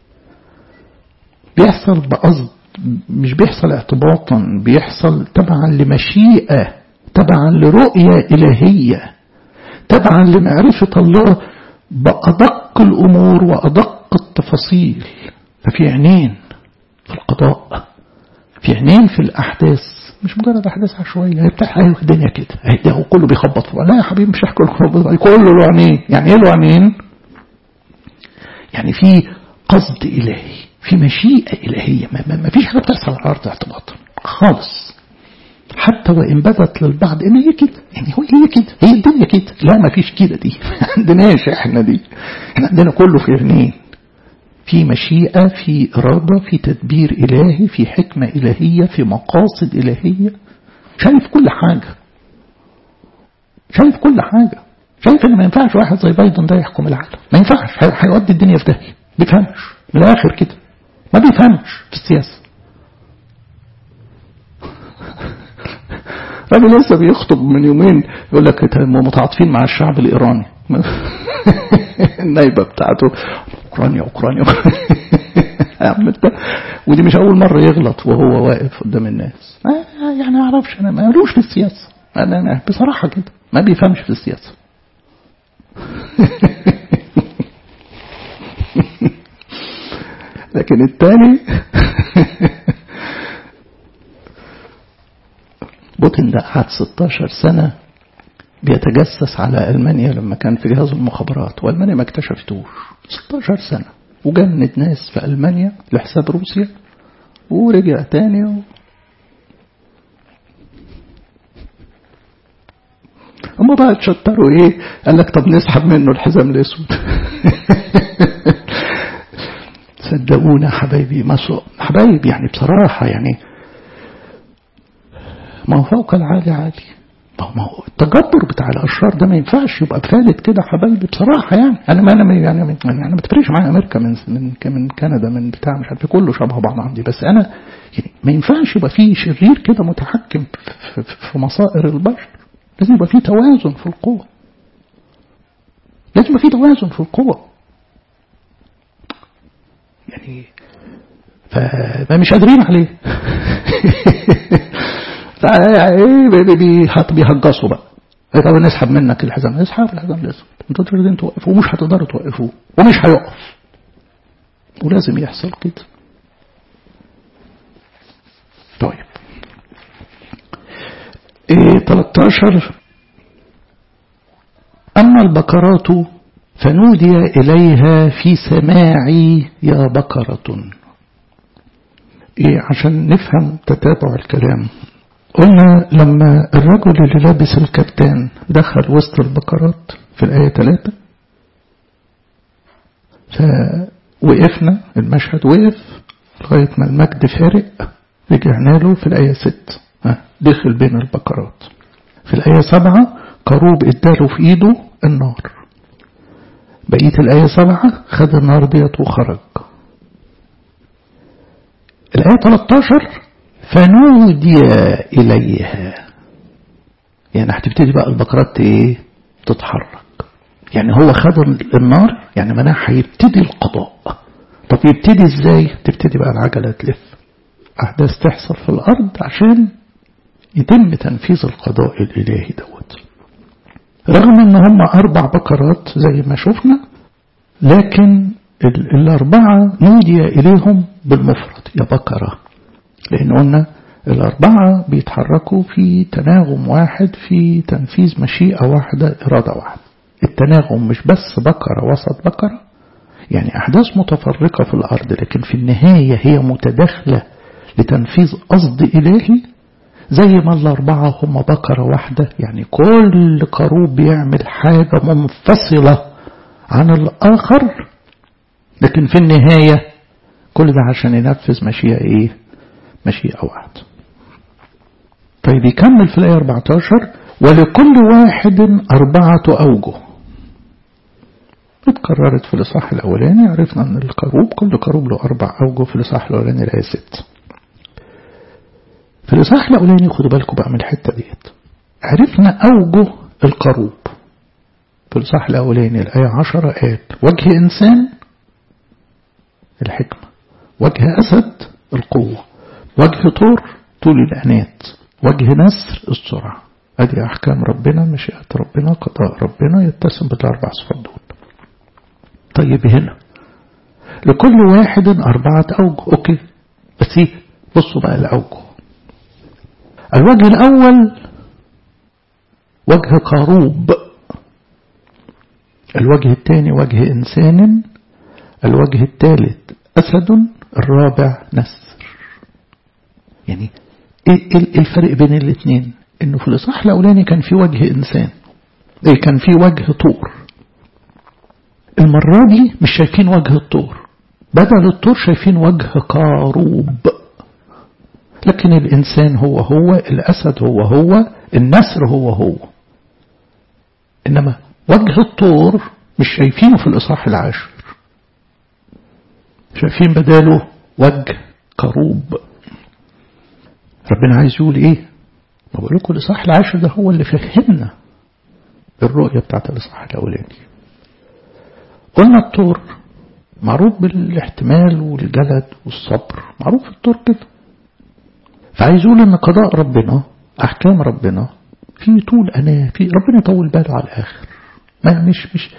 بيحصل بقصد، مش بيحصل اعتباطا، بيحصل تبعا لمشيئة، تبعا لرؤية إلهية، تبعا لمعرفة الله بأدق الأمور وأدق التفاصيل. ففي عينين في القضاء، في عينين في الأحداث، مش مجرد أحداث عشوائية. هي بتاع أيوة الدنيا كده، ده كله بيخبط فوق. لا يا حبيبي مش هحكي لكم كله له عينين. يعني إيه له عينين؟ يعني في قصد إلهي، في مشيئة إلهية. ما, ما فيش حاجة بتحصل على الأرض اعتباطا خالص، حتى وإن بدت للبعض إن هي كده، يعني هو هي كده، هي الدنيا كده. لا ما فيش كده، دي عندناش احنا، دي احنا عندنا كله في عينين، في مشيئة، في إرادة، في تدبير إلهي، في حكمة إلهية، في مقاصد إلهية. شايف كل حاجة، شايف كل حاجة. شايف إن ما ينفعش واحد زي بايدن ده يحكم العالم، ما ينفعش، هيودي الدنيا في داهية. ما بيفهمش من الآخر كده، ما بيفهمش في السياسة. راجل لسه بيخطب من يومين يقول لك متعاطفين مع الشعب الإيراني. النايبة بتاعته أوكرانيا أوكرانيا يا عم انت. ودي مش أول مرة يغلط وهو واقف قدام الناس. يعني ما أعرفش، أنا ما أعرفش في السياسة، أنا بصراحة كده ما بيفهمش في السياسة. لكن الثاني بوتين ده قعد ستاشر سنة بيتجسس على ألمانيا لما كان في جهاز المخابرات، وألمانيا ما اكتشفتوش. ستاشر سنة وجند ناس في ألمانيا لحساب روسيا ورجع تاني و... هم بقى تشطروا ايه؟ قال لك طب نسحب منه الحزام الاسود. صدقونا حبايبي، ما سوء حبايبي يعني بصراحة يعني ما هو فوق العالي عالي. ما هو التجبر بتاع الأشرار ده ما ينفعش يبقى بفالت كده حبايبي بصراحة. يعني أنا ما أنا يعني أنا ما تفرقش معايا أمريكا من من من كندا من بتاع مش عارف كله شبه بعض عندي، بس أنا يعني ما ينفعش يبقى فيه شرير كده متحكم في, في, في مصائر البشر. لازم يبقى فيه توازن في القوة، لازم يبقى فيه توازن في القوة. يعني فما مش قادرين عليه. ايه بيهجصوا بقى. طب نسحب منك الحزام، نسحب الحزام الاسود، انتوا تقدروا توقفوه ومش هتقدروا توقفوه ومش هيقف، ولازم يحصل كده. طيب ايه تلتاشر اما البقرات فنودي اليها في سماعي يا بقرة. ايه عشان نفهم تتابع الكلام. قلنا لما الرجل اللي لابس الكتان دخل وسط البقرات في الآية ثلاثة، فوقفنا المشهد وقف لغاية ما المجد فارق، رجعنا له في الآية ستة دخل بين البقرات. في الآية سبعة قروب اداله في ايده النار. بقية الآية سبعة خد النار ديت وخرج. الآية تلتاشر فنودي إليها، يعني هتبتدي بقى البقرات ايه تتحرك. يعني هو خد النار، يعني مناح هيبتدي القضاء. طب يبتدي ازاي؟ تبتدي بقى العجلة تلف، أحداث تحصل في الأرض عشان يتم تنفيذ القضاء الإلهي دوت. رغم ان هم أربع بقرات زي ما شفنا، لكن الأربعة نودي إليهم بالمفرد يا بقرة، لأن قلنا الأربعة بيتحركوا في تناغم واحد في تنفيذ مشيئة واحدة إرادة واحدة. التناغم مش بس بقرة وسط بقرة، يعني أحداث متفرقة في الأرض لكن في النهاية هي متداخلة لتنفيذ قصد إلهي. زي ما الأربعة هم بقرة واحدة، يعني كل قروب بيعمل حاجة منفصلة عن الآخر، لكن في النهاية كل ده عشان ينفذ مشيئة إيه؟ مشيئة واحدة. طيب يكمل في الآية أربعتاشر ولكل واحد أربعة أوجه. اتكررت في الإصحاح الأولاني، عرفنا أن القروب كل قروب له أربع أوجه في الإصحاح الأولاني الآية ستة. في الإصحاح الأولاني خدوا بالكم بقى من الحتة ديت، عرفنا أوجه القروب. في الإصحاح الأولاني الآية عشرة قال وجه إنسان الحكمة، وجه أسد القوة، وجه طور طول الأنات، وجه نسر السرعة. هذه أحكام ربنا، مشيئة ربنا، قضاء ربنا يتسم بالأربع صفات دول. طيب هنا لكل واحد أربعة أوجه. أوكي، بس ايه بصوا بقى الأوجه. الوجه الأول وجه قاروب، الوجه الثاني وجه إنسان، الوجه الثالث أسد، الرابع نسر. يعني ايه الفرق بين الاثنين؟ انه في الإصحاح الأولاني كان في وجه إنسان، ايه كان في وجه طور. المرة دي مش شايفين وجه الطور، بدل الطور شايفين وجه قاروب. لكن الإنسان هو هو، الأسد هو هو، النسر هو هو، إنما وجه الطور مش شايفينه في الإصحاح العاشر، شايفين بداله وجه قاروب. ربنا عايز يقول إيه؟ ما بقول لكم الإصحاح العاشر ده هو اللي فهمنا الرؤية بتاعت الإصحاح الأولاني. قلنا الطور معروف بالاحتمال والجلد والصبر، معروف الطور كده. فعايز يقول ان قضاء ربنا، احكام ربنا في طول أناه، في ربنا يطول باله على الآخر. ما مش مش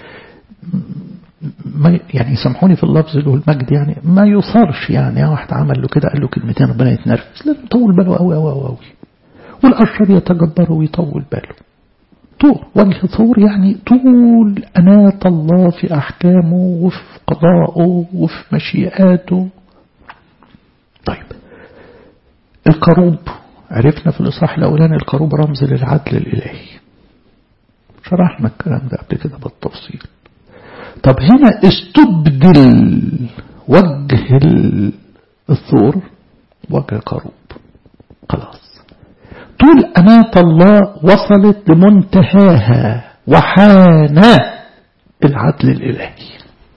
ما يعني يسامحوني في اللفظ له المجد، يعني ما يصارش يعني واحد عمل له كده قال له كلمتين ربنا يتنرفز، لا يطول باله قوي قوي قوي، والأشرار يتجبروا ويطول باله. طول وجه ثور يعني طول أناة الله في أحكامه وفي قضائه وفي مشيئاته. طيب الكروب عرفنا في الإصحاح الأولاني الكروب رمز للعدل الإلهي، شرحنا الكلام ده قبل كده بالتفصيل. طب هنا استبدل وجه الثور وجه كروب، خلاص طول أناة الله وصلت لمنتهاها وحان العدل الإلهي.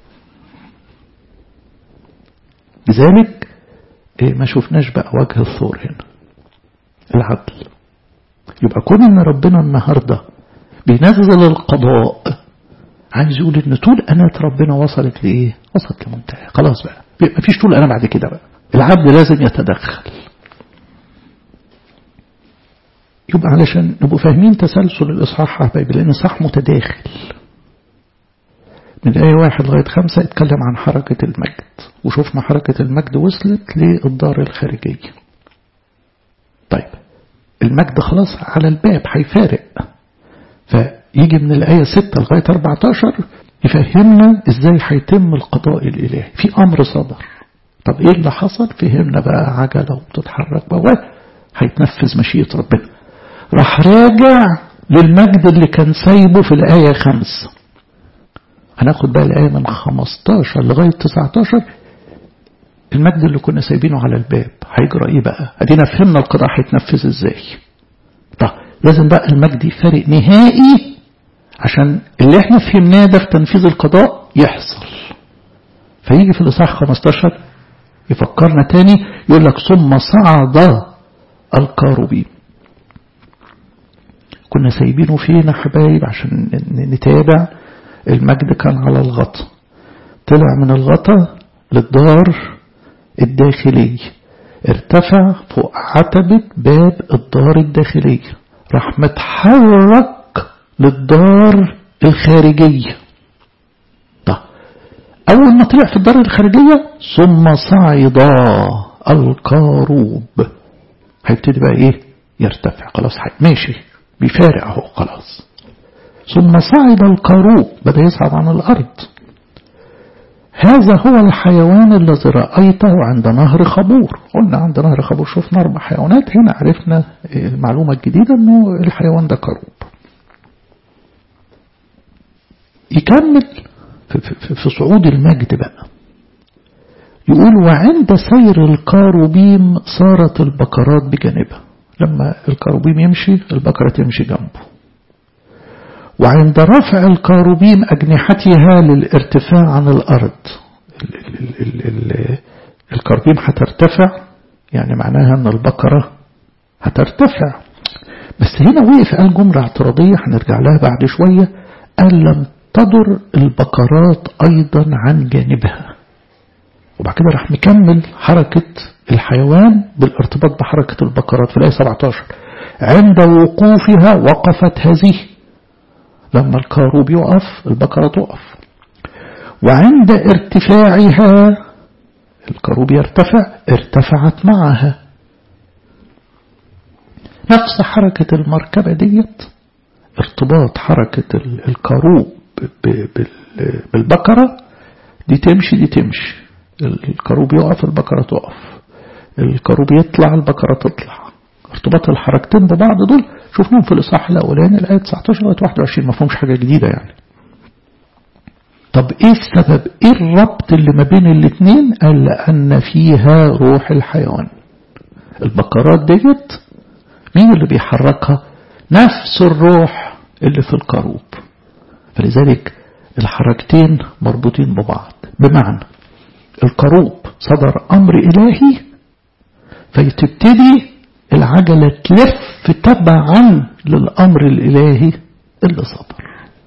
لذلك ما شفناش بقى وجه الثور هنا العدل. يبقى كون ان ربنا النهاردة بينزل القضاء عايز يقول ان طول أناة ربنا وصلت لإيه؟ وصلت لمنتهى، خلاص بقى ما فيش طول أناة بعد كده بقى، العدل لازم يتدخل. يبقى علشان نبقوا فاهمين تسلسل الإصحاح حبايبي، لأن صح متداخل من آية واحد لغاية خمسة اتكلم عن حركة المجد، وشوفنا حركة المجد وصلت للدار الخارجية. طيب المجد خلاص على الباب هيفارق، فيجي من الآية ستة لغاية أربعة عشر يفهمنا ازاي هيتم القضاء الإلهي في أمر صدر. طب ايه اللي حصل؟ فهمنا بقى عجلة وبتتحرك بقى هيتنفذ مشيئة ربنا. راح راجع للمجد اللي كان سايبه في الآية خمسة. هناخد بقى الآية من خمستاشر لغاية تسعة عشر، المجد اللي كنا سايبينه على الباب هيجرى ايه بقى؟ ادينا فهمنا القضاء هيتنفذ ازاي. طب لازم بقى المجد يفارق نهائي عشان اللي احنا فهمناه ده في تنفيذ القضاء يحصل. فيجي في الإصحاح خمستاشر يفكرنا تاني يقول لك ثم صعد الكاروبيم. كنا سايبينه فينا حبايب عشان نتابع. المجد كان على الغطا، طلع من الغطا للدار الداخلية، ارتفع فوق عتبة باب الدار الداخلية، راح متحرك للدار الخارجية. طيب أول ما طلع في الدار الخارجية ثم صعد الكاروب، هيبتدي بقى إيه؟ يرتفع، خلاص ماشي بيفارق اهو خلاص. ثم صعد الكاروب، بدأ يصعد عن الأرض. هذا هو الحيوان الذي رأيته عند نهر خبور. قلنا عند نهر خبور شفنا أربع حيوانات، هنا عرفنا المعلومة الجديدة أنه الحيوان ده كاروب. يكمل في صعود المجد بقى يقول وعند سير الكاروبيم صارت البقرات بجانبها. لما الكاروبيم يمشي البقرة تمشي جنبه. وعند رفع الكاروبيم أجنحتها للارتفاع عن الأرض، الكاروبيم هترتفع يعني معناها أن البقرة هترتفع. بس هنا وقف قال جملة اعتراضية هنرجع لها بعد شوية، قال لم تضر البقرات أيضا عن جانبها. وبعد كده راح مكمل حركة الحيوان بالارتباط بحركة البقرات في الآية سبعة عشر. عند وقوفها وقفت هذه، لما الكاروب يقف البقرة تقف. وعند ارتفاعها الكاروب يرتفع، ارتفعت معها. نفس حركة المركبة ديت، ارتباط حركة الكاروب بالبقرة، دي تمشي دي تمشي، الكاروب يقف البقرة تقف، الكاروب يطلع البقرة تطلع. ارتباط الحركتين ببعض دول شفناهم في الإصحاح الأولاني الآية تسعة عشر لغاية واحد وعشرين، ما فهمش حاجة جديدة يعني. طب ايه السبب؟ ايه الربط اللي ما بين الاثنين؟ قال لأن فيها روح الحيوان. البقرات ديت مين اللي بيحركها؟ نفس الروح اللي في الكاروب. فلذلك الحركتين مربوطين ببعض، بمعنى الكاروب صدر أمر إلهي فيتبتدي العجلة تلف تبعا للأمر الإلهي اللي صبر.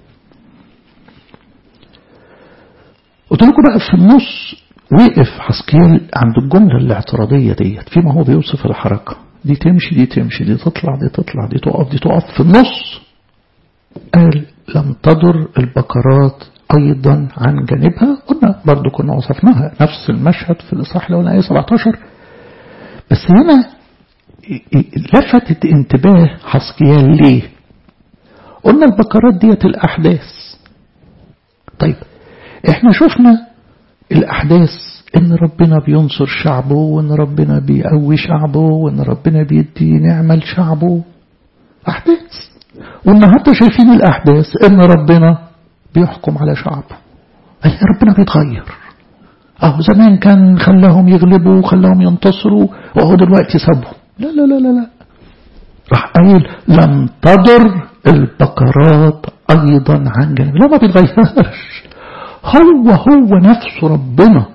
قلت لكم بقى في النص وقف حسقيال عند الجملة الاعتراضية ديت فيما هو بيوصف الحركة، دي تمشي دي تمشي، دي تطلع دي تطلع، دي تقف دي تقف. في النص قال لم تضر البقرات أيضا عن جانبها. قلنا برضو كنا وصفناها نفس المشهد في الإصحاح الأول آية سبعة عشر، بس هنا لفتت انتباه حسقيال ليه؟ قلنا البقرات ديت الأحداث. طيب احنا شفنا الأحداث إن ربنا بينصر شعبه، وإن ربنا بيقوي شعبه، وإن ربنا بيدي نعمة لشعبه، أحداث. والنهاردة شايفين الأحداث إن ربنا بيحكم على شعبه. أي ربنا بيتغير. أهو زمان كان خلاهم يغلبوا وخلاهم ينتصروا، وهو دلوقتي سابهم. لا لا لا لا لا، راح قايل لم تضر البقرات أيضا عن جانب. لا، ما بيتغيرش، هو هو نفسه ربنا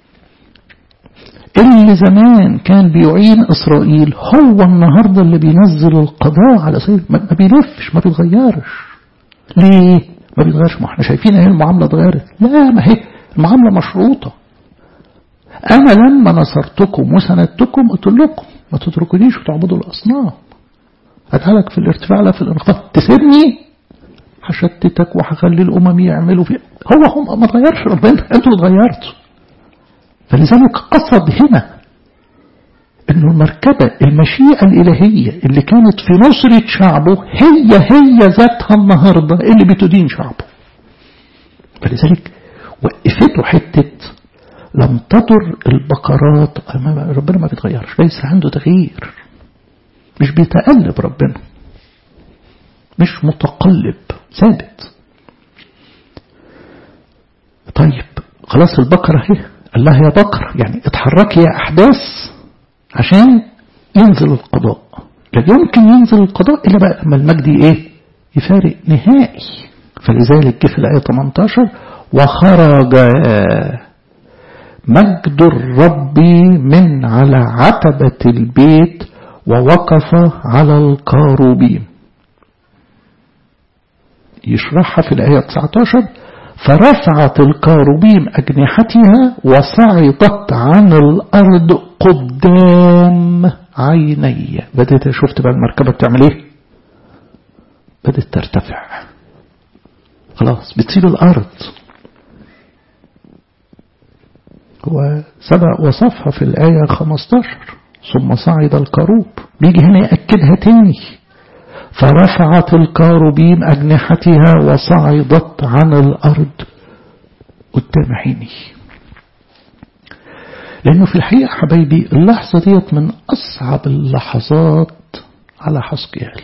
اللي زمان كان بيعين إسرائيل، هو النهاردة اللي بينزل القضاء على سيد. ما بيلفش، ما بيتغيرش. ليه ما بيتغيرش؟ ما احنا شايفين اهي المعاملة اتغيرت. لا، ما هي المعاملة مشروطة. أنا لما نصرتكم وسندتكم قلت لكم ما تتركونيش وتعبدوا الأصنام، هتهلك في الارتفاع لا في الانخفاض. تسيبني هشتتك وهخلي الأمم يعملوا فيه. هو هم ما تغيرش ربنا، انتوا اتغيرتوا. فلذلك قصد هنا انه المركبة المشيئة الإلهية اللي كانت في نصرة شعبه هي هي ذاتها النهاردة اللي بتدين شعبه. فلذلك وقفته حتة لم تضر البقرات. ربنا ما بيتغيرش، ليس عنده تغيير، مش بيتقلب ربنا، مش متقلب، ثابت. طيب خلاص البقرة اهي، قال لها يا بقرة يعني اتحركي يا أحداث عشان ينزل القضاء. لا يمكن ينزل القضاء إلا بقى لما المجد ايه يفارق نهائي. فلذلك جه في الآية ثمانية عشر وخرج مجد الرب من على عتبة البيت ووقف على الكاروبيم. يشرحها في الآية تسعة عشر فرفعت الكاروبيم أجنحتها وصعدت عن الأرض قدام عيني. بدأت شفت بقى المركبة بتعمل ايه؟ بدأت ترتفع، خلاص بتصير الأرض. وسبق وصفها في الآية خمسة عشر ثم صعد الكاروب. بيجي هنا يأكدها تاني فرفعت الكاروبيم أجنحتها وصعدت عن الأرض قدام عيني. لأنه في الحقيقة حبايبي اللحظة ديت من أصعب اللحظات على حسقيال.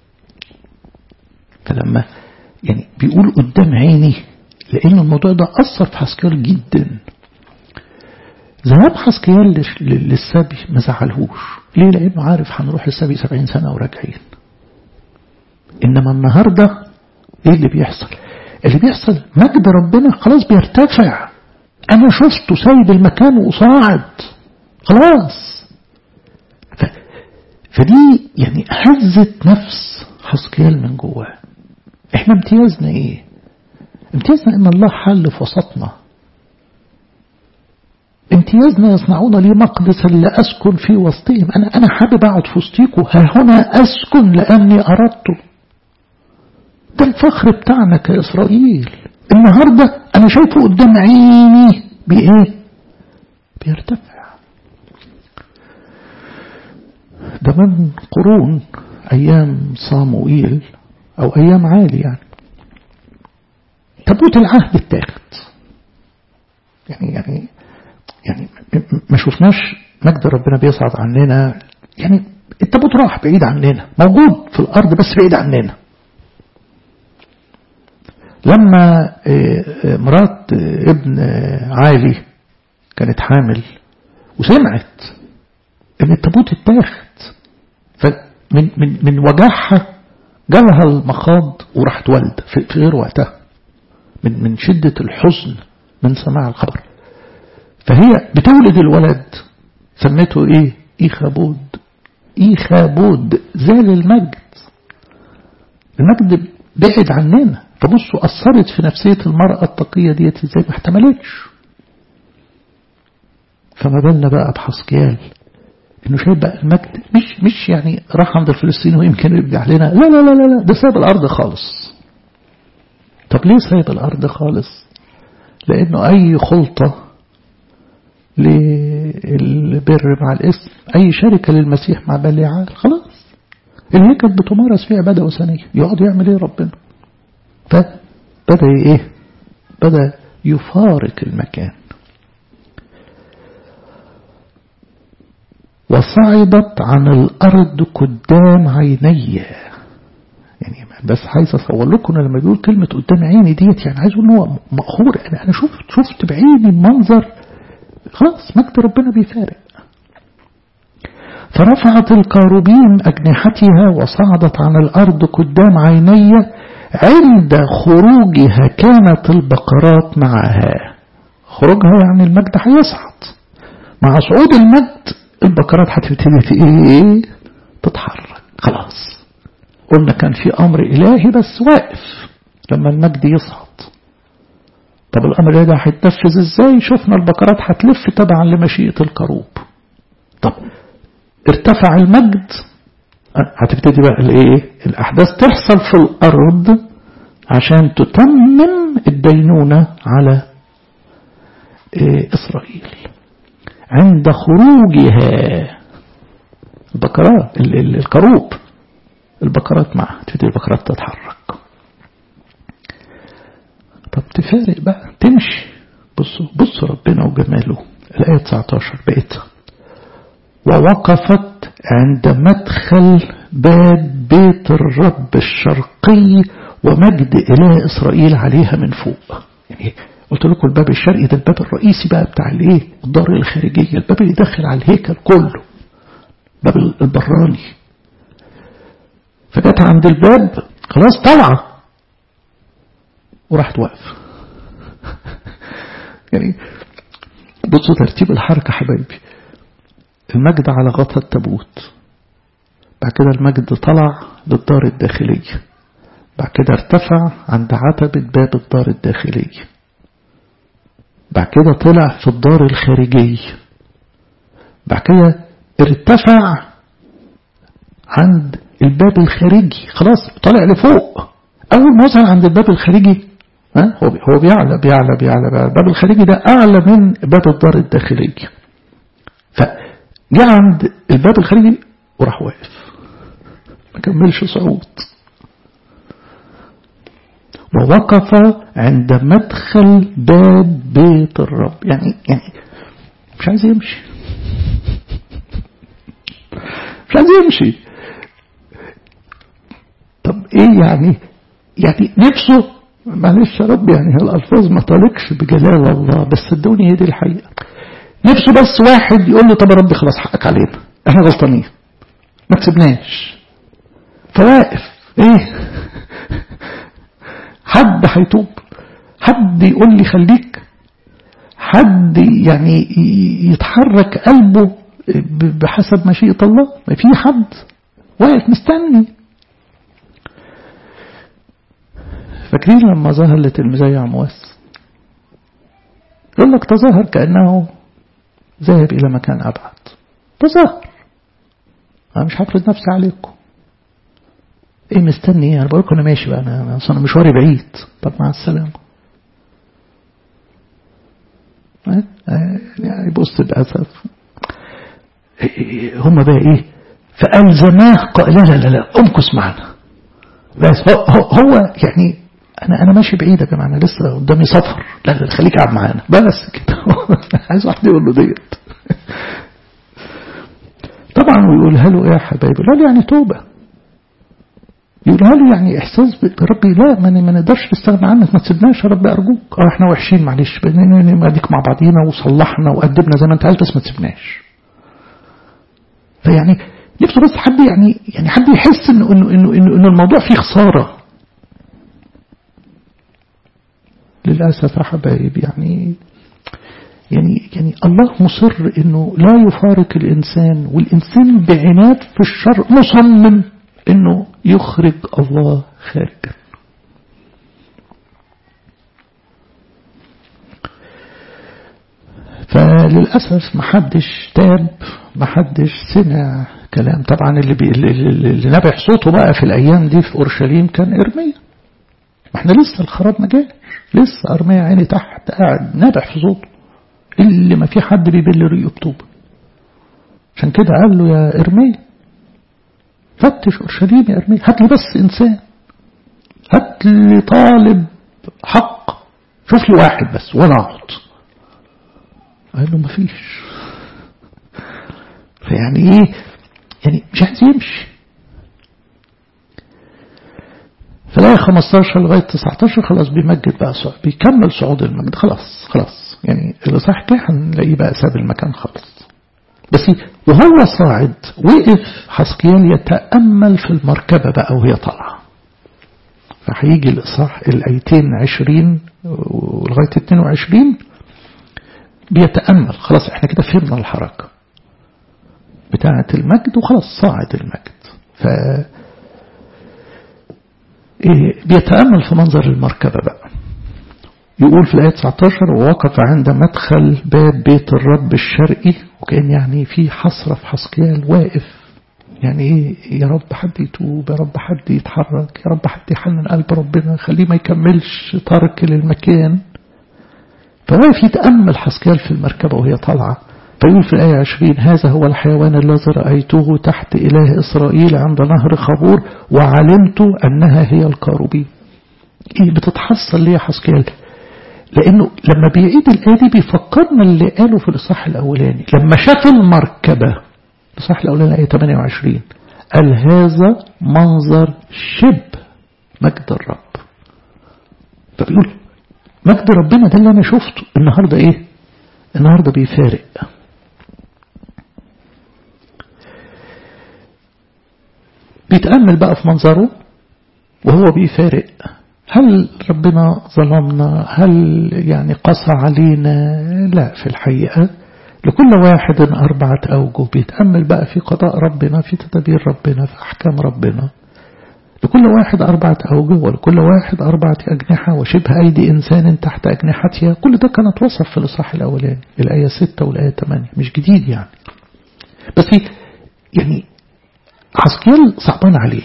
فلما يعني بيقول قدام عيني، لأن الموضوع ده أثر في حسقيال جدا. ذهاب حسقيال للسبي ما زعلهوش. ليه؟ لأنه عارف هنروح السبي سبعين سنة وراجعين. إنما النهاردة إيه اللي بيحصل؟ اللي بيحصل مجد ربنا خلاص بيرتفع. أنا شفته سايب المكان وصاعد خلاص. ف... فدي يعني هزت نفس حسقيال من جواه. إحنا امتيازنا إيه؟ امتيازنا إن الله حل في وسطنا. امتيازنا يصنعون لي مقدسا لأسكن في وسطهم. أنا أنا حابب أقعد في وسطيكم، ها هنا أسكن لأني أردته. ده الفخر بتاعنا كإسرائيل. النهاردة أنا شايفه قدام عيني بإيه؟ بيرتفع. ده من قرون أيام صاموئيل أو أيام عالي يعني. تابوت العهد اتاخد يعني يعني يعني ما شفناش مجد ربنا بيصعد عننا. يعني التابوت راح بعيد عننا، موجود في الأرض بس بعيد عننا. لما مرات ابن عالي كانت حامل وسمعت ان التابوت اتاخد، فمن من من وجعها جالها المخاض وراحت ولد في غير وقتها من من شدة الحزن من سماع الخبر. فهي بتولد الولد سميته ايه؟ إيخابود. إيخابود زال المجد، المجد بعد عننا. فبصوا أثرت في نفسية المرأة التقية ديت ازاي، ما احتملتش. فما بالنا بقى بحسقيال انه شايف بقى المجد مش مش يعني راح عند الفلسطيني ويمكن يرجع لنا، لا لا لا لا ده سايب الارض خالص. طب ليه سايب الارض خالص؟ لانه اي خلطة للبر مع الاسم، اي شركة للمسيح مع بليعال، خلاص اللي كانت بتمارس فيها عبادة وثنية يقعد يعمل ايه ربنا؟ فبدأ ايه؟ بدأ يفارق المكان. وصعدت عن الأرض قدام عيني. يعني بس عايز أصور لكم لما بيقول كلمة قدام عيني ديت، يعني عايز أقول إنه مقهور. أنا أنا شفت شفت بعيني المنظر، خلاص مجد ربنا بيفارق. فرفعت الكاروبيم أجنحتها وصعدت عن الأرض قدام عيني. عند خروجها كانت البقرات معها. خروجها يعني المجد هيصعد، مع صعود المجد البقرات هتبتدي ايه؟ تتحرك. خلاص قلنا كان في امر الهي بس واقف لما المجد يصعد. طب الامر الالهي ده هيتنفذ ازاي؟ شفنا البقرات هتلف تبعا لمشيئة الكروب. طب ارتفع المجد، هتبتدي بقى الايه؟ الاحداث تحصل في الارض عشان تتمم الدينونة على إيه؟ اسرائيل. عند خروجها البقرات الكروب، البقرات معها تبتدي البقرات تتحرك. طب تفارق بقى تمشي. بصوا بصوا ربنا وجماله. الآية تسعة عشر بقيت ووقفت عند مدخل باب بيت الرب الشرقي ومجد إله إسرائيل عليها من فوق. يعني قلت لكم الباب الشرقي ده الباب الرئيسي بقى بتاع الايه؟ الدار الخارجية، الباب اللي داخل على الهيكل كله، باب البراني. فجت عند الباب خلاص طالعة وراحت واقف. يعني بصوا ترتيب الحركة حبايبي. المجد على غطاء التابوت، بعد كده المجد طلع للدار الداخلية، بعد كده ارتفع عند عتبة باب الدار الداخلية، بعد كده طلع في الدار الخارجية، بعد كده ارتفع عند الباب الخارجي، خلاص طلع لفوق. أول ما وصل عند الباب الخارجي ها هو هو بيعلى بيعلى بيعلى بيعلى. الباب الخارجي ده أعلى من باب الدار الداخلية. فجاء عند الباب الخارجي وراح واقف، ما كملش صعود. ووقف عند مدخل باب بيت الرب. يعني يعني مش عايز يمشي، مش عايز يمشي. طب ايه يعني؟ يعني نفسه، معلش يا رب يعني الألفاظ ما طالقش بجلال الله، بس صدقوني هي دي الحقيقة. نفسه بس واحد يقول له طب يا رب خلاص حقك علينا، احنا غلطانين ما تسيبناش. فواقف ايه؟ حد هيتوب؟ حد يقول لي خليك؟ حد يعني يتحرك قلبه بحسب مشيئة الله؟ ما في حد واقف مستني. فاكرين لما ظهر لتلميذي عمواس يقول لك تظاهر كأنه ذاهب إلى مكان أبعد. تظاهر، أنا مش هفرض نفسي عليكم. ايه مستني ايه؟ انا بقولكم انا ماشي بقى، انا اصلا مشواري بعيد. طب مع السلامه. يعني بص للاسف هم بقى ايه؟ فالزماه قال لا لا لا لا امكث معنا. بس هو, هو يعني انا انا ماشي بعيد يا جماعه، انا لسه قدامي سفر. لا لا خليك قاعد معانا بس كده. عايز واحد يقول له ديت. طبعا ويقولها له ايه يا حبايبي؟ لا يعني توبه. يقولها له يعني احساس بربي، لا ما نقدرش نستغنى عنك، ما تسيبناش يا رب ارجوك. اه احنا وحشين معلش، اديك مع بعضينا وصلحنا وقدمنا زي ما انت عايز، بس ما تسيبناش. فيعني نفسه بس حد يعني يعني حد يحس انه انه انه انه, إنه الموضوع فيه خساره. للاسف يا حبايب يعني يعني يعني الله مصر إنه لا يفارق الإنسان، والإنسان بعناد في الشر مصمم إنه يخرج الله خارجا. فللأسف محدش تاب، محدش سمع كلام. طبعا اللي, بي اللي, اللي نبح صوته بقى في الأيام دي في أورشليم كان إرميا. ما احنا لسه الخراب ما جاش، لسه إرميا عيني تحت قاعد نبح في صوته اللي ما في حد بيبل ريقه بطوبة. عشان كده قال له يا إرميا فتش أورشليم يا إرميا، هات لي بس إنسان، هات لي طالب حق، شوف لي واحد بس وأنا أقعد. قال له مفيش. فيعني ايه؟ يعني مش عايز يمشي. فلاقي خمستاشر لغاية تسعتاشر خلاص بيمجد بقى صعود، بيكمل صعود المجد. خلاص خلاص يعني اللي صح كده هنلاقيه بقى ساب المكان خالص. بس وهو صاعد وقف حسقيال يتأمل في المركبة بقى وهي طالعة. فهيجي الإصحاح الآيتين عشرين ولغاية اتنين وعشرين بيتأمل. خلاص احنا كده فهمنا الحركة بتاعة المجد وخلاص صاعد المجد. ف إيه بيتأمل في منظر المركبة بقى. يقول في الآية تسعتاشر ووقف عند مدخل باب بيت الرب الشرقي، وكأن يعني في حسرة في حسقيال واقف. يعني ايه يا رب حد يتوب، يا رب حد يتحرك، يا رب حد يحنن قلب ربنا خليه ما يكملش ترك للمكان. فواقف يتأمل حسقيال في المركبة وهي طالعة. فيقول في الآية عشرين هذا هو الحيوان الذي رأيته تحت إله إسرائيل عند نهر خبور وعلمت أنها هي الكاروبين. إيه بتتحصل ليه يا حسقيال؟ لأنه لما بيعيد الآية دي بيفكرنا اللي قاله في الإصحاح الأولاني لما شاف المركبة. الإصحاح الأولاني آية ثمانية وعشرين قال هذا منظر شبه مجد الرب. فبيقول مجد ربنا ده اللي أنا شفته النهاردة إيه؟ النهاردة بيفارق. بيتأمل بقى في منظره وهو بيفارق. هل ربنا ظلمنا؟ هل يعني قسى علينا؟ لا، في الحقيقة لكل واحد أربعة أوجه. بيتأمل بقى في قضاء ربنا، في تدابير ربنا، في أحكام ربنا. لكل واحد أربعة أوجه ولكل واحد أربعة أجنحة وشبه أيدي إنسان تحت أجنحتها. كل ده كانت وصف في الإصحاح الأولاني الآية ستة والآية ثمانية، مش جديد يعني. بس يعني حسقيال صعبان عليه.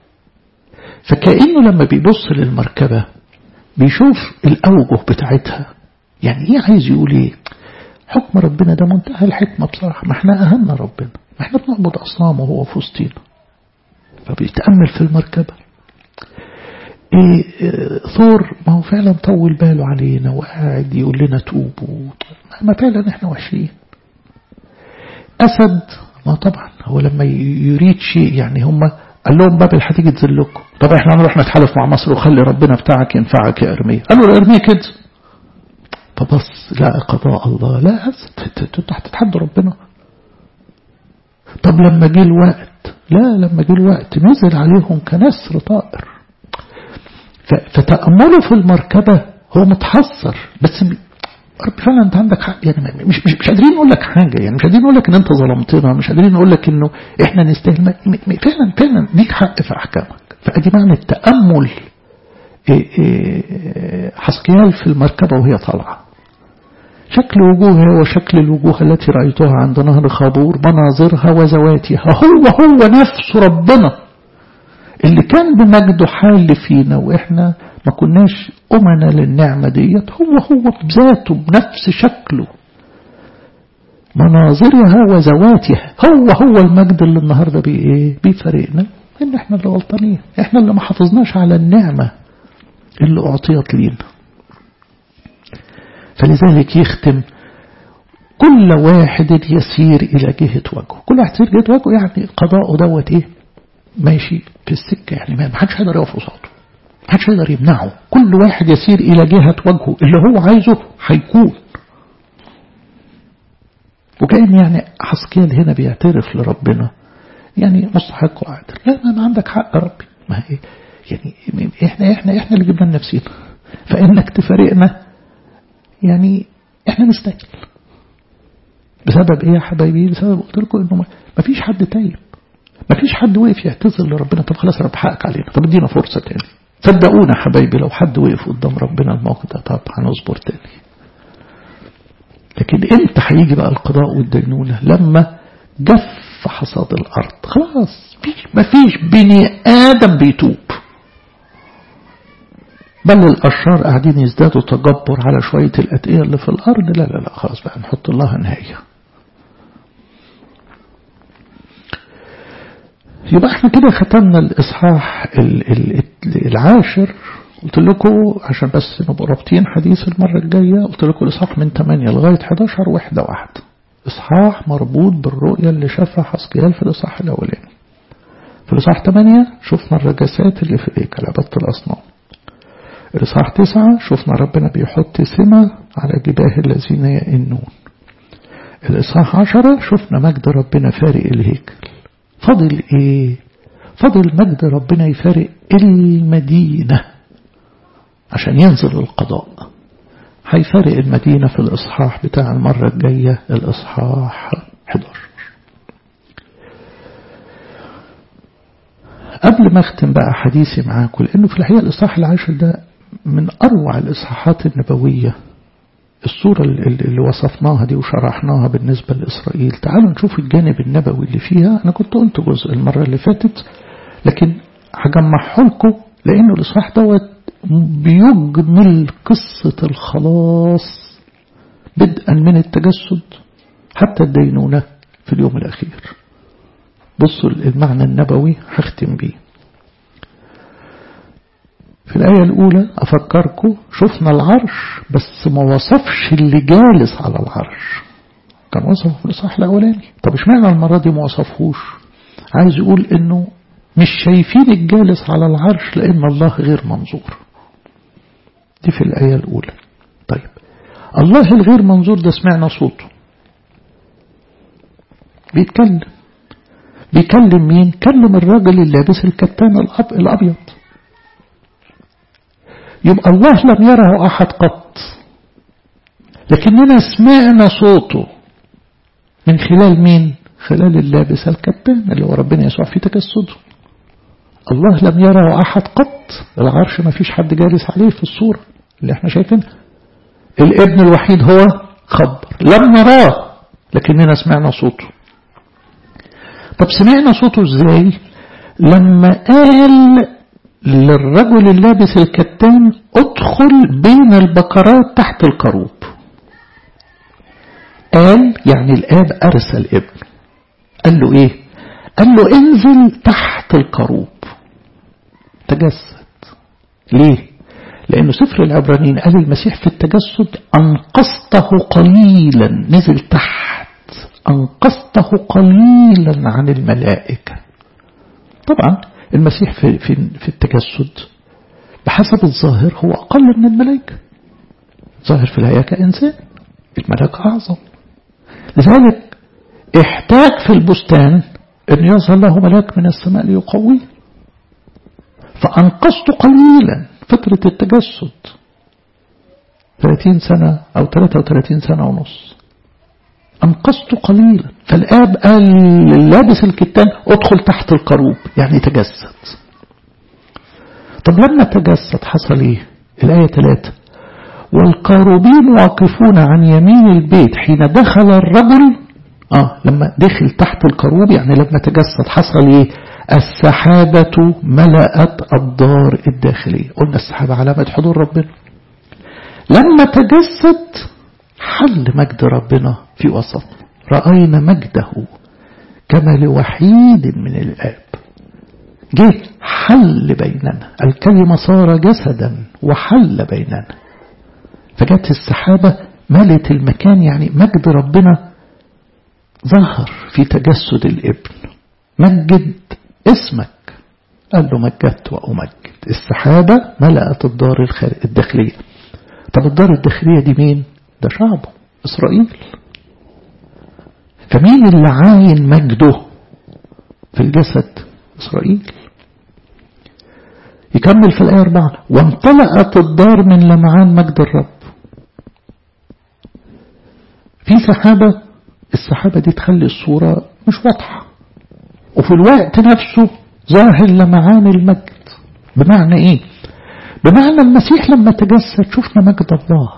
فكأنه لما بيبص للمركبة بيشوف الأوجه بتاعتها. يعني إيه عايز يقول إيه؟ حكم ربنا ده منتهى الحكمة بصراحة. ما احنا أهلنا ربنا، ما احنا بنعبد أصنام وهو في وسطينا. فبيتأمل في المركبة. إيه إيه ثور ما هو فعلا طول باله علينا وقاعد يقول لنا توبوا، ما فعلا احنا وحشين. أسد ما طبعا هو لما يريد شيء يعني هم قال لهم بابل هتيجي تذلكم، طب احنا هنروح نتحالف مع مصر وخلي ربنا بتاعك ينفعك يا إرميا. قالوا لإرميا كده. فبص لا قضاء الله، لا انتوا هتتحدوا ربنا. طب لما جه الوقت، لا لما جه الوقت نزل عليهم كنسر طائر. فتأمله في المركبة هو متحسر. بس رب فعلا انت عندك حق يعني. مش مش مش قادرين نقول لك حاجة يعني، مش قادرين نقول لك ان انت ظلمتنا، مش قادرين نقول لك انه احنا نستاهل. فعلا فعلا ليك حق في احكامك. فادي معنى التأمل حسقيال في المركبة وهي طالعة. شكل وجوهها وشكل الوجوه التي رأيتها عند نهر خابور، مناظرها وزواتها. هو هو نفس ربنا اللي كان بمجده حال فينا وإحنا ما كناش أمنا للنعمة ديت. هو هو بذاته بنفس شكله، مناظرها وزواتها. هو هو المجد اللي النهاردة بإيه بيفرقنا إن إحنا اللي غلطانين، إحنا اللي ما حافظناش على النعمة اللي أعطيت لينا. فلذلك يختم كل واحد يسير إلى جهة وجهه. كل واحد يسير جهة وجهه يعني قضاءه دوت إيه ماشي في السكة يعني، ما حدش هيقدر يقف قصاده، ما حدش هيقدر يمنعه. كل واحد يسير إلى جهة وجهه، اللي هو عايزه هيكون. وكأن يعني حسقيال هنا بيعترف لربنا يعني مستحق وعادل. لا ما عندك حق يا ربي، ما هي يعني احنا احنا احنا اللي جبنا لنفسنا، فإنك تفارقنا يعني احنا نستاهل. بسبب ايه يا حبايبي؟ بسبب قلت لكم انه ما فيش حد تايب، ما فيش حد وقف يعتذر لربنا. طب خلاص انا بحقك علينا، طب ادينا فرصة تاني. صدقونا حبايبي لو حد وقف قدام ربنا الموقف ده طب هنصبر تاني. لكن امتى هيجي بقى القضاء والدينونة؟ لما جف حصاد الارض. خلاص ما فيش بني ادم بيتوب، بل الاشرار قاعدين يزدادوا تجبر على شوية الاتقية اللي في الارض. لا لا لا خلاص بقى نحط الله نهاية. يبقى احنا كده ختمنا الاصحاح العاشر. قلت لكم عشان بس نبقى رابطين حديث المرة الجاية، قلت لكم الاصحاح من ثمانية لغاية احد عشر واحدة واحدة. اصحاح مربوط بالرؤية اللي شافها حسقيال في الاصحاح الاولاني. في الاصحاح ثمانية شفنا الرجسات اللي في الهيكل عبادة الاصنام. الاصحاح تسعة شفنا ربنا بيحط سمة على جباه الذين يئنون. الاصحاح عشرة شفنا مجد ربنا فارق الهيكل. فضل ايه؟ فضل مجد ربنا يفارق المدينة عشان ينزل القضاء. هيفارق المدينة في الإصحاح بتاع المرة الجاية الإصحاح احد عشر. قبل ما اختم بقى حديثي معاكم، لأنه في الحقيقة الإصحاح العاشر ده من أروع الإصحاحات النبوية. الصورة اللي وصفناها دي وشرحناها بالنسبة لإسرائيل، تعالوا نشوف الجانب النبوي اللي فيها. أنا كنت قلت جزء المرة اللي فاتت لكن هجمعه لكم، لأنه الإصحاح دوت بيجمل قصة الخلاص بدءا من التجسد حتى الدينونة في اليوم الأخير. بصوا المعنى النبوي هختم بيه. في الآية الأولى أفكركم شفنا العرش بس ما وصفش اللي جالس على العرش، كان وصفه في الإصحاح الأولاني. طب اشمعنى المرة دي ما وصفهوش؟ عايز يقول إنه مش شايفين الجالس على العرش لأن الله غير منظور. دي في الآية الأولى. طيب الله الغير منظور ده سمعنا صوته بيتكلم. بيكلم مين؟ كلم الراجل اللي لابس الكتان الأب الأبيض. يبقى الله لم يره أحد قط، لكننا سمعنا صوته من خلال مين؟ خلال اللابس الكتان اللي هو ربنا يسوع في تجسده. الله لم يره أحد قط. العرش ما فيش حد جالس عليه في الصورة اللي احنا شايفينها. الابن الوحيد هو خبر لم نراه لكننا سمعنا صوته. طب سمعنا صوته ازاي؟ لما قال للرجل اللابس الكتان ادخل بين البقرات تحت الكروب. قال يعني الآب أرسل ابن، قال له ايه؟ قال له انزل تحت الكروب. تجسد. ليه؟ لأنه سفر العبرانيين قال المسيح في التجسد أنقصته قليلا، نزل تحت، أنقصته قليلا عن الملائكة. طبعا المسيح في, في, في التجسد بحسب الظاهر هو أقل من الملائكة. ظاهر في الهيئة كإنسان، الملائكة أعظم. لذلك احتاج في البستان أن يظهر له ملاك من السماء ليقويه. فأنقصت قليلا فترة التجسد ثلاثين سنة أو ثلاثة وثلاثين سنة ونص. أنقصت قليلا. فالآب قال للابس الكتان ادخل تحت الكروب يعني تجسد. طب لما تجسد حصل ايه؟ الآية ثلاثة والكروبين واقفون عن يمين البيت حين دخل الرجل. آه لما دخل تحت الكروب يعني لما تجسد حصل ايه؟ السحابة ملأت الدار الداخلية. قلنا السحابة علامة حضور ربنا. لما تجسد حل مجد ربنا في وسط، رأينا مجده كما لوحيد من الآب. جه حل بيننا، الكلمة صار جسدا وحل بيننا. فجت السحابة ملت المكان، يعني مجد ربنا ظهر في تجسد الابن. مجد اسمك، قال له مجدت وأمجد. السحابة ملأت الدار الداخلية. طب الدار الداخلية دي مين؟ ده شعبه إسرائيل. فمين اللي عاين مجده في الجسد؟ إسرائيل. يكمل في الآية أربعة وامتلأت الدار من لمعان مجد الرب. في سحابة، السحابة دي تخلي الصورة مش واضحة، وفي الوقت نفسه ظاهر لمعان المجد. بمعنى ايه؟ بمعنى المسيح لما تجسد شفنا مجد الله.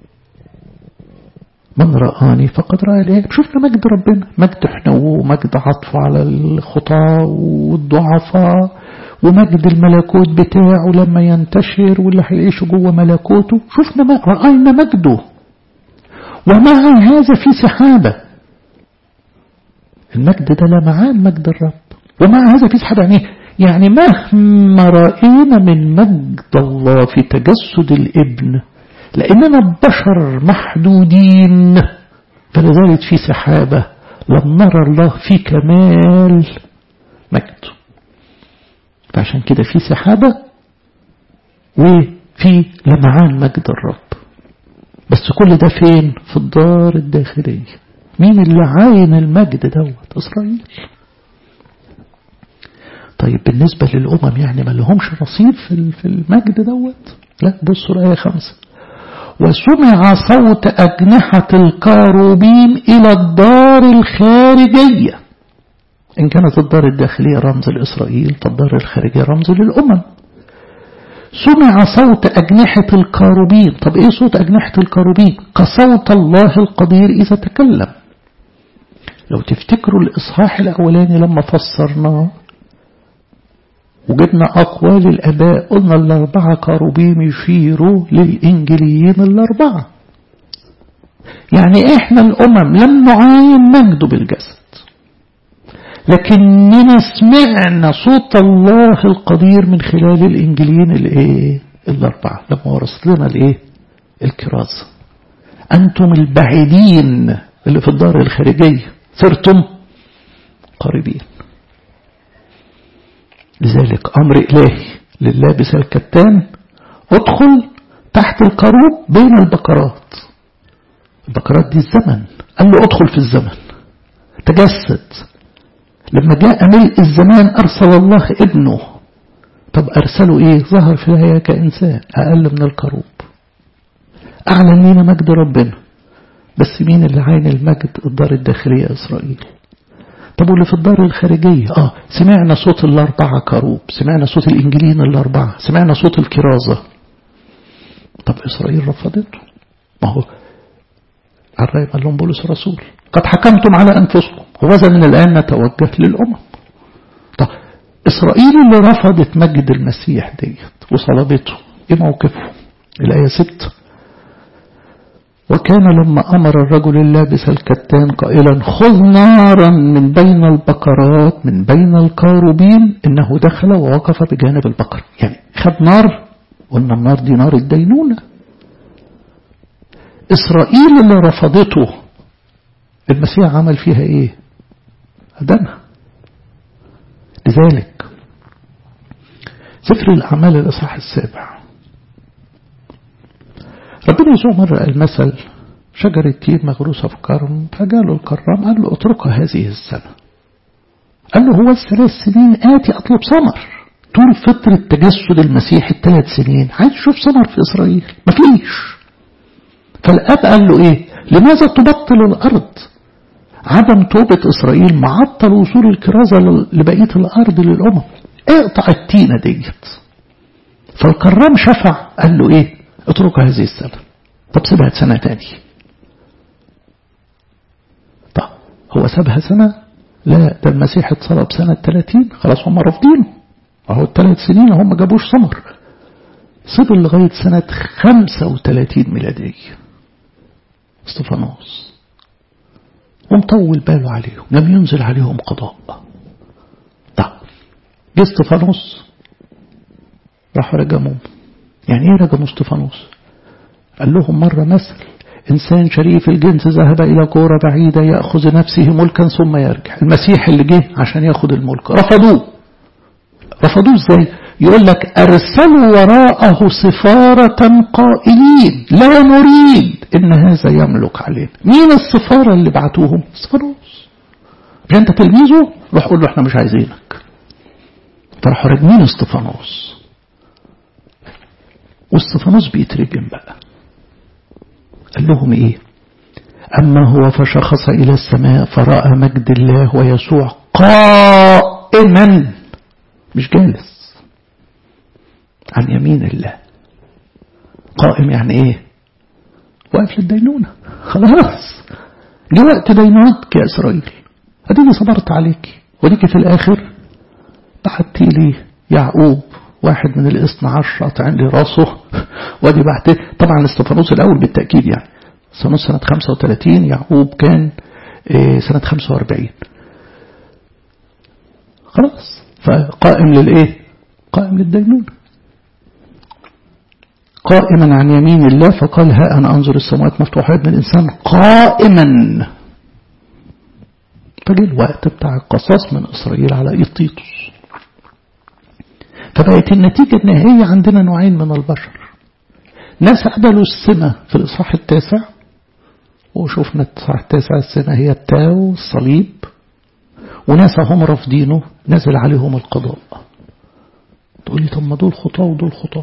من رآني فقد رأى الآب. شفنا مجد ربنا، مجد حنوه ومجد عطفه على الخطاة والضعفاء، ومجد الملكوت بتاعه لما ينتشر واللي هيعيشوا جوه ملكوته. شفنا ما رأينا مجده. ومع هذا في سحابة، المجد ده لمعان مجد الرب. ومع هذا في سحابة، يعني يعني مهما رأينا من مجد الله في تجسد الابن، لأننا بشر محدودين، فلذلك في سحابة لم نرى الله في كمال مجده. فعشان كده في سحابة وفي لمعان مجد الرب. بس كل ده فين؟ في الدار الداخلية. مين اللي عاين المجد دوت؟ إسرائيل. طيب بالنسبة للأمم يعني ما لهمش نصيب في المجد دوت؟ لا، بصوا الآية خمسة. وسمع صوت أجنحة الكاروبيم إلى الدار الخارجية. إن كانت الدار الداخلية رمز لإسرائيل، فالدار الخارجية رمز للأمم. سمع صوت أجنحة الكاروبيم. طب إيه صوت أجنحة الكاروبيم؟ كصوت الله القدير إذا تكلم. لو تفتكروا الإصحاح الأولاني لما فسرناه وجدنا أقوال الآباء، قلنا الأربعة كاروبيم يشيروا للإنجيليين الأربعة. يعني إحنا الأمم لم نعاين مجده بالجسد، لكننا سمعنا صوت الله القدير من خلال الإنجيليين الإيه؟ الأربعة، لما ورث لنا الإيه؟ الكرازة. أنتم البعيدين اللي في الدار الخارجية صرتم قريبين. لذلك أمر إلهي لللابس الكتان، ادخل تحت الكروب بين البكرات. البكرات دي الزمن، قال له ادخل في الزمن، تجسد. لما جاء ملء الزمان أرسل الله ابنه. طب أرسله إيه؟ ظهر في الهيئة كإنسان أقل من الكروب، أعلن لنا مجد ربنا. بس مين اللي عين المجد؟ الدار الداخلية إسرائيل. طب واللي في الدار الخارجية؟ آه سمعنا صوت الأربعة كروب، سمعنا صوت الإنجيليين الأربعة، سمعنا صوت الكرازة. طب إسرائيل رفضته. ما هو الرأي قال لهم بولس الرسول قد حكمتم على أنفسكم، وذا من الآن نتوجه للأمم. طب إسرائيل اللي رفضت مجد المسيح ديت وصلبته، إيه موقفه؟ الآية ستة. وكان لما أمر الرجل اللابس الكتان قائلا خذ نارا من بين البقرات من بين الكاروبين، إنه دخل ووقف بجانب البقر. يعني خد نار، وإن النار دي نار الدينونة. إسرائيل اللي رفضته المسيح عمل فيها إيه؟ أدمها. لذلك سفر الأعمال الإصحاح السابع، ربنا يسوع مرة المثل شجرة تين مغروسة في كرم، فجاله الكرام قال له اتركها هذه السنة. قال له هو الثلاث سنين آتي أطلب ثمر. طول فترة تجسد المسيح الثلاث سنين عايز يشوف ثمر في إسرائيل، مفيش. فالأب قال له إيه؟ لماذا تبطل الأرض؟ عدم توبة إسرائيل معطل وصول الكرازة لبقية الأرض للأمم. اقطع التينة ديت. فالكرام شفع قال له إيه؟ اتركها هذه السنة. طب سيبها سنة تاني. طب هو سابها سنة؟ لا، ده المسيح اتصلب سنة ثلاثين، خلاص هم رافضينه. اهو الثلاث سنين هم ما جابوش ثمر. صبر لغاية سنة خمسة وثلاثين ميلادية استفانوس، ومطول باله عليهم، لم ينزل عليهم قضاء. طب جه استفانوس راحوا رجموه. يعني ايه رجموا استفانوس؟ قال لهم مرة مثل إنسان شريف الجنس ذهب إلى كورة بعيدة يأخذ نفسه ملكا ثم يرجع. المسيح اللي جه عشان يأخذ الملك رفضوه. رفضوه ازاي؟ يقول لك أرسلوا وراءه سفارة قائلين لا نريد إن هذا يملك علينا. مين السفارة اللي بعتوهم؟ استفانوس. مش أنت تلميذه؟ روح قول له احنا مش عايزينك. فراحوا راجمين استفانوس. واستفانوس بيترجم بقى. قال لهم ايه؟ أما هو فشخص إلى السماء فرأى مجد الله ويسوع قائما، مش جالس، عن يمين الله. قائم يعني ايه؟ واقف للدينونة، خلاص جه وقت دينونتك يا إسرائيل، أديني صبرت عليك وديك في الآخر بعتي لي يعقوب واحد من الاثنى عشر قطعين لي راسه، ودي بعتي طبعا استفانوس الأول بالتأكيد، يعني استفانوس سنة خمسة وثلاثين، يعقوب كان سنة خمسة وأربعين. خلاص فقائم للإيه؟ قائم للدينونة، قائما عن يمين الله. فقال ها أنا أنظر السماوات مفتوحة ابن الإنسان قائما. فجي الوقت بتاع القصاص من إسرائيل على إيد تيتوس. فبقت النتيجة إن هي عندنا نوعين من البشر، ناس قبلوا السمة في الإصحاح التاسع، وشوفنا الإصحاح التاسع السمة هي التاو الصليب، وناس هم رافضينه نزل عليهم القضاء. تقول لي طب ما دول خطاة ودول خطاة،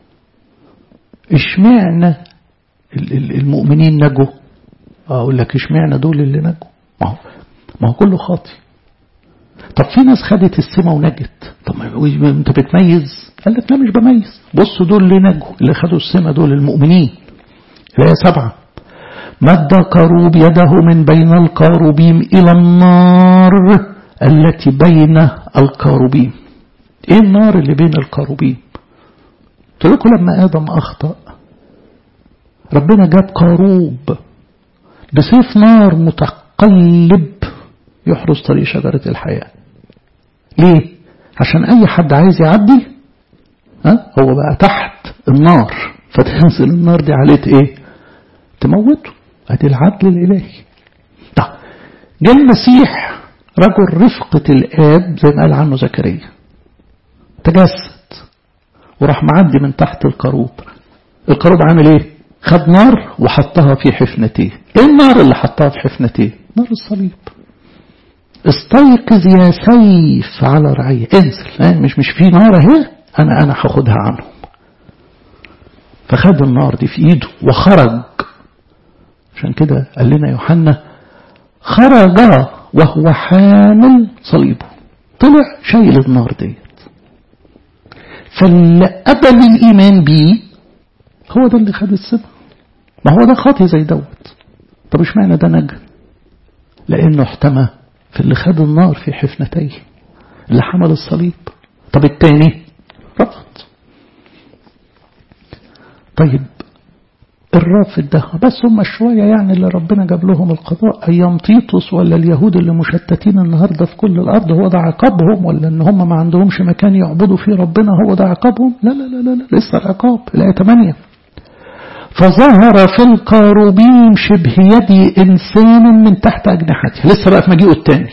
اشمعنى المؤمنين نجوا؟ اقول لك اشمعنى دول اللي نجوا، ما هو ما هو كله خاطي. طب في ناس خدت السماء ونجت، طب ما انت بتميز؟ قال لك لا مش بميز، بصوا دول اللي نجوا اللي خدوا السماء دول المؤمنين. الآية سبعة مد كروب يده من بين الكروبيم إلى النار التي بين الكروبيم. ايه النار اللي بين الكروبيم؟ قلت لكم لما آدم أخطأ ربنا جاب كروب بسيف نار متقلب يحرس طريق شجرة الحياة. ليه؟ عشان أي حد عايز يعدي ها هو بقى تحت النار، فتنزل النار دي عليه ايه؟ تموته. ادي العدل الإلهي. طب جاء المسيح رجل رفقة الآب زي ما قال عنه زكريا، تجسد وراح معدي من تحت الكروب. الكروب عامل ايه؟ خد نار وحطها في حفنتيه. ايه النار اللي حطها في حفنتيه؟ نار الصليب. استيقظ يا سيف على رعية، انزل، مش مش في نار اهي، انا انا هاخدها عنهم. فخد النار دي في ايده وخرج. عشان كده قال لنا يوحنا خرج وهو حامل صليبه، طلع شايل النار ديت. فاللي قبل الإيمان بيه هو ده اللي خد السبب. ما هو ده خاطي زي دوت. طب ايش معنى ده نجا؟ لأنه احتمى في اللي خد النار في حفنتيه، اللي حمل الصليب. طب التاني رفض. طيب الرافض ده بس هم شوية يعني اللي ربنا جاب لهم القضاء أيام تيتوس، ولا اليهود اللي مشتتين النهاردة في كل الأرض هو ده عقابهم، ولا إن هم ما عندهمش مكان يعبدوا فيه ربنا هو ده عقابهم؟ لا لا لا لا لسه العقاب. الآية ثمانية فظهر في الكروبيم شبه يد إنسان من تحت أجنحته. لسه بقى في مجيئه الثاني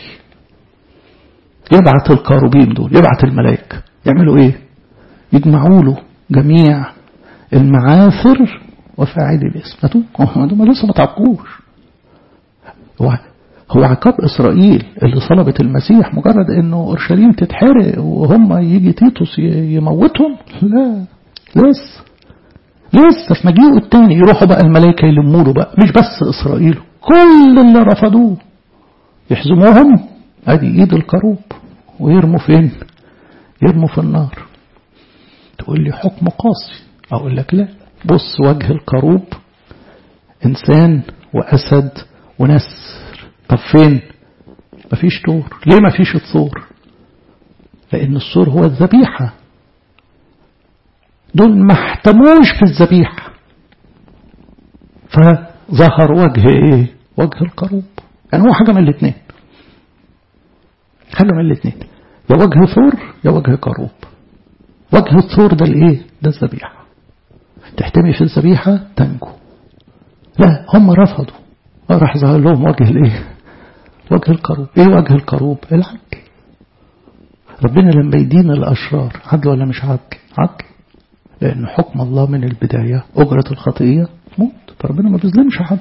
يبعت الكروبيم دول، يبعت الملائكة يعملوا إيه؟ يجمعوا له جميع المعاثر وفاعلي الاسم. ما لسه ما تعقوش. هو هو عقاب إسرائيل اللي صلبت المسيح مجرد انه اورشليم تتحرق وهم يجي تيتوس يموتهم؟ لا لسه لسه في مجيئه الثاني يروحوا بقى الملائكة يلموا له بقى، مش بس إسرائيل، كل اللي رفضوه يحزموهم ادي ايد الكروب ويرموا فين؟ يرموا في النار. تقول لي حكم قاسي، اقول لك لا، بص وجه الكروب إنسان وأسد ونسر. طب فين؟ مفيش طور. ليه مفيش الثور؟ لأن الثور هو الذبيحة، دول ما احتموش في الذبيحة، فظهر وجه ايه؟ وجه الكروب. يعني هو حاجة من الاثنين، حاجة من الاثنين، يا وجه ثور يا وجه كروب. وجه الثور ده الايه؟ ده الذبيحة، تحتمي في الذبيحة تنجو. لا هم رفضوا، راح ظهر لهم وجه الايه؟ وجه الكروب. ايه وجه الكروب؟ العدل. ربنا لما يدين الأشرار عدل ولا مش عدل؟ عدل، لأن حكم الله من البداية أجرة الخطيئة موت، فربنا ما بيظلمش حد.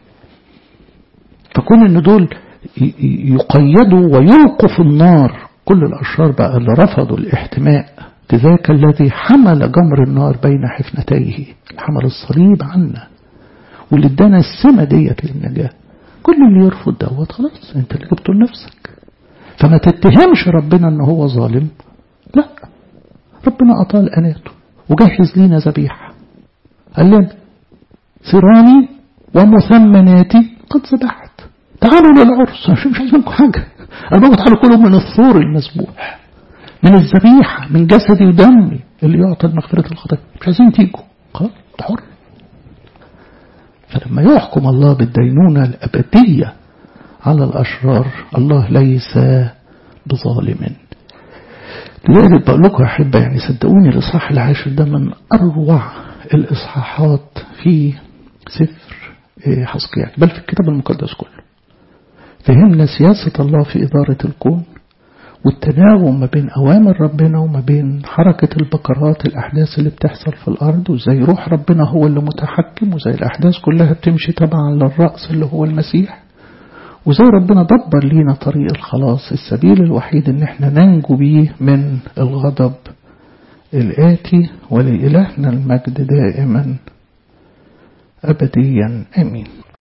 فكون ان دول يقيدوا ويلقوا في النار كل الأشرار بقى اللي رفضوا الاحتماء، ذاك الذي حمل جمر النار بين حفنتيه، حمل الصليب عنا واللي ادانا السمة ديت للنجاة. كل اللي يرفض دوت خلاص انت اللي جبته لنفسك. فما تتهمش ربنا ان هو ظالم، لا، ربنا أطال أناته وجهز لينا ذبيحة، قال لنا ثيراني ومثمناتي قد ذبحت، تعالوا للعرس، مش مش عايز منكم حاجة، أنا بقول تعالوا كلوا من الثور المذبوح، من الذبيحة، من جسدي ودمي اللي يعطى لمغفرة الخطايا، مش عايزين تيجوا، خلاص حر. فلما يحكم الله بالدينونة الأبدية على الأشرار، الله ليس بظالم. لذلك بقول لكم يا أحبة، يعني صدقوني الإصحاح العاشر ده من أروع الإصحاحات في سفر حزقيال، بل في الكتاب المقدس كله. فهمنا سياسة الله في إدارة الكون، والتناغم ما بين أوامر ربنا وما بين حركة البقرات، الأحداث اللي بتحصل في الأرض، وزي روح ربنا هو اللي متحكم، وزي الأحداث كلها بتمشي تبعا للرأس اللي هو المسيح، وزي ربنا دبر لينا طريق الخلاص، السبيل الوحيد ان احنا ننجو بيه من الغضب الآتي. ولإلهنا المجد دائما أبديا آمين.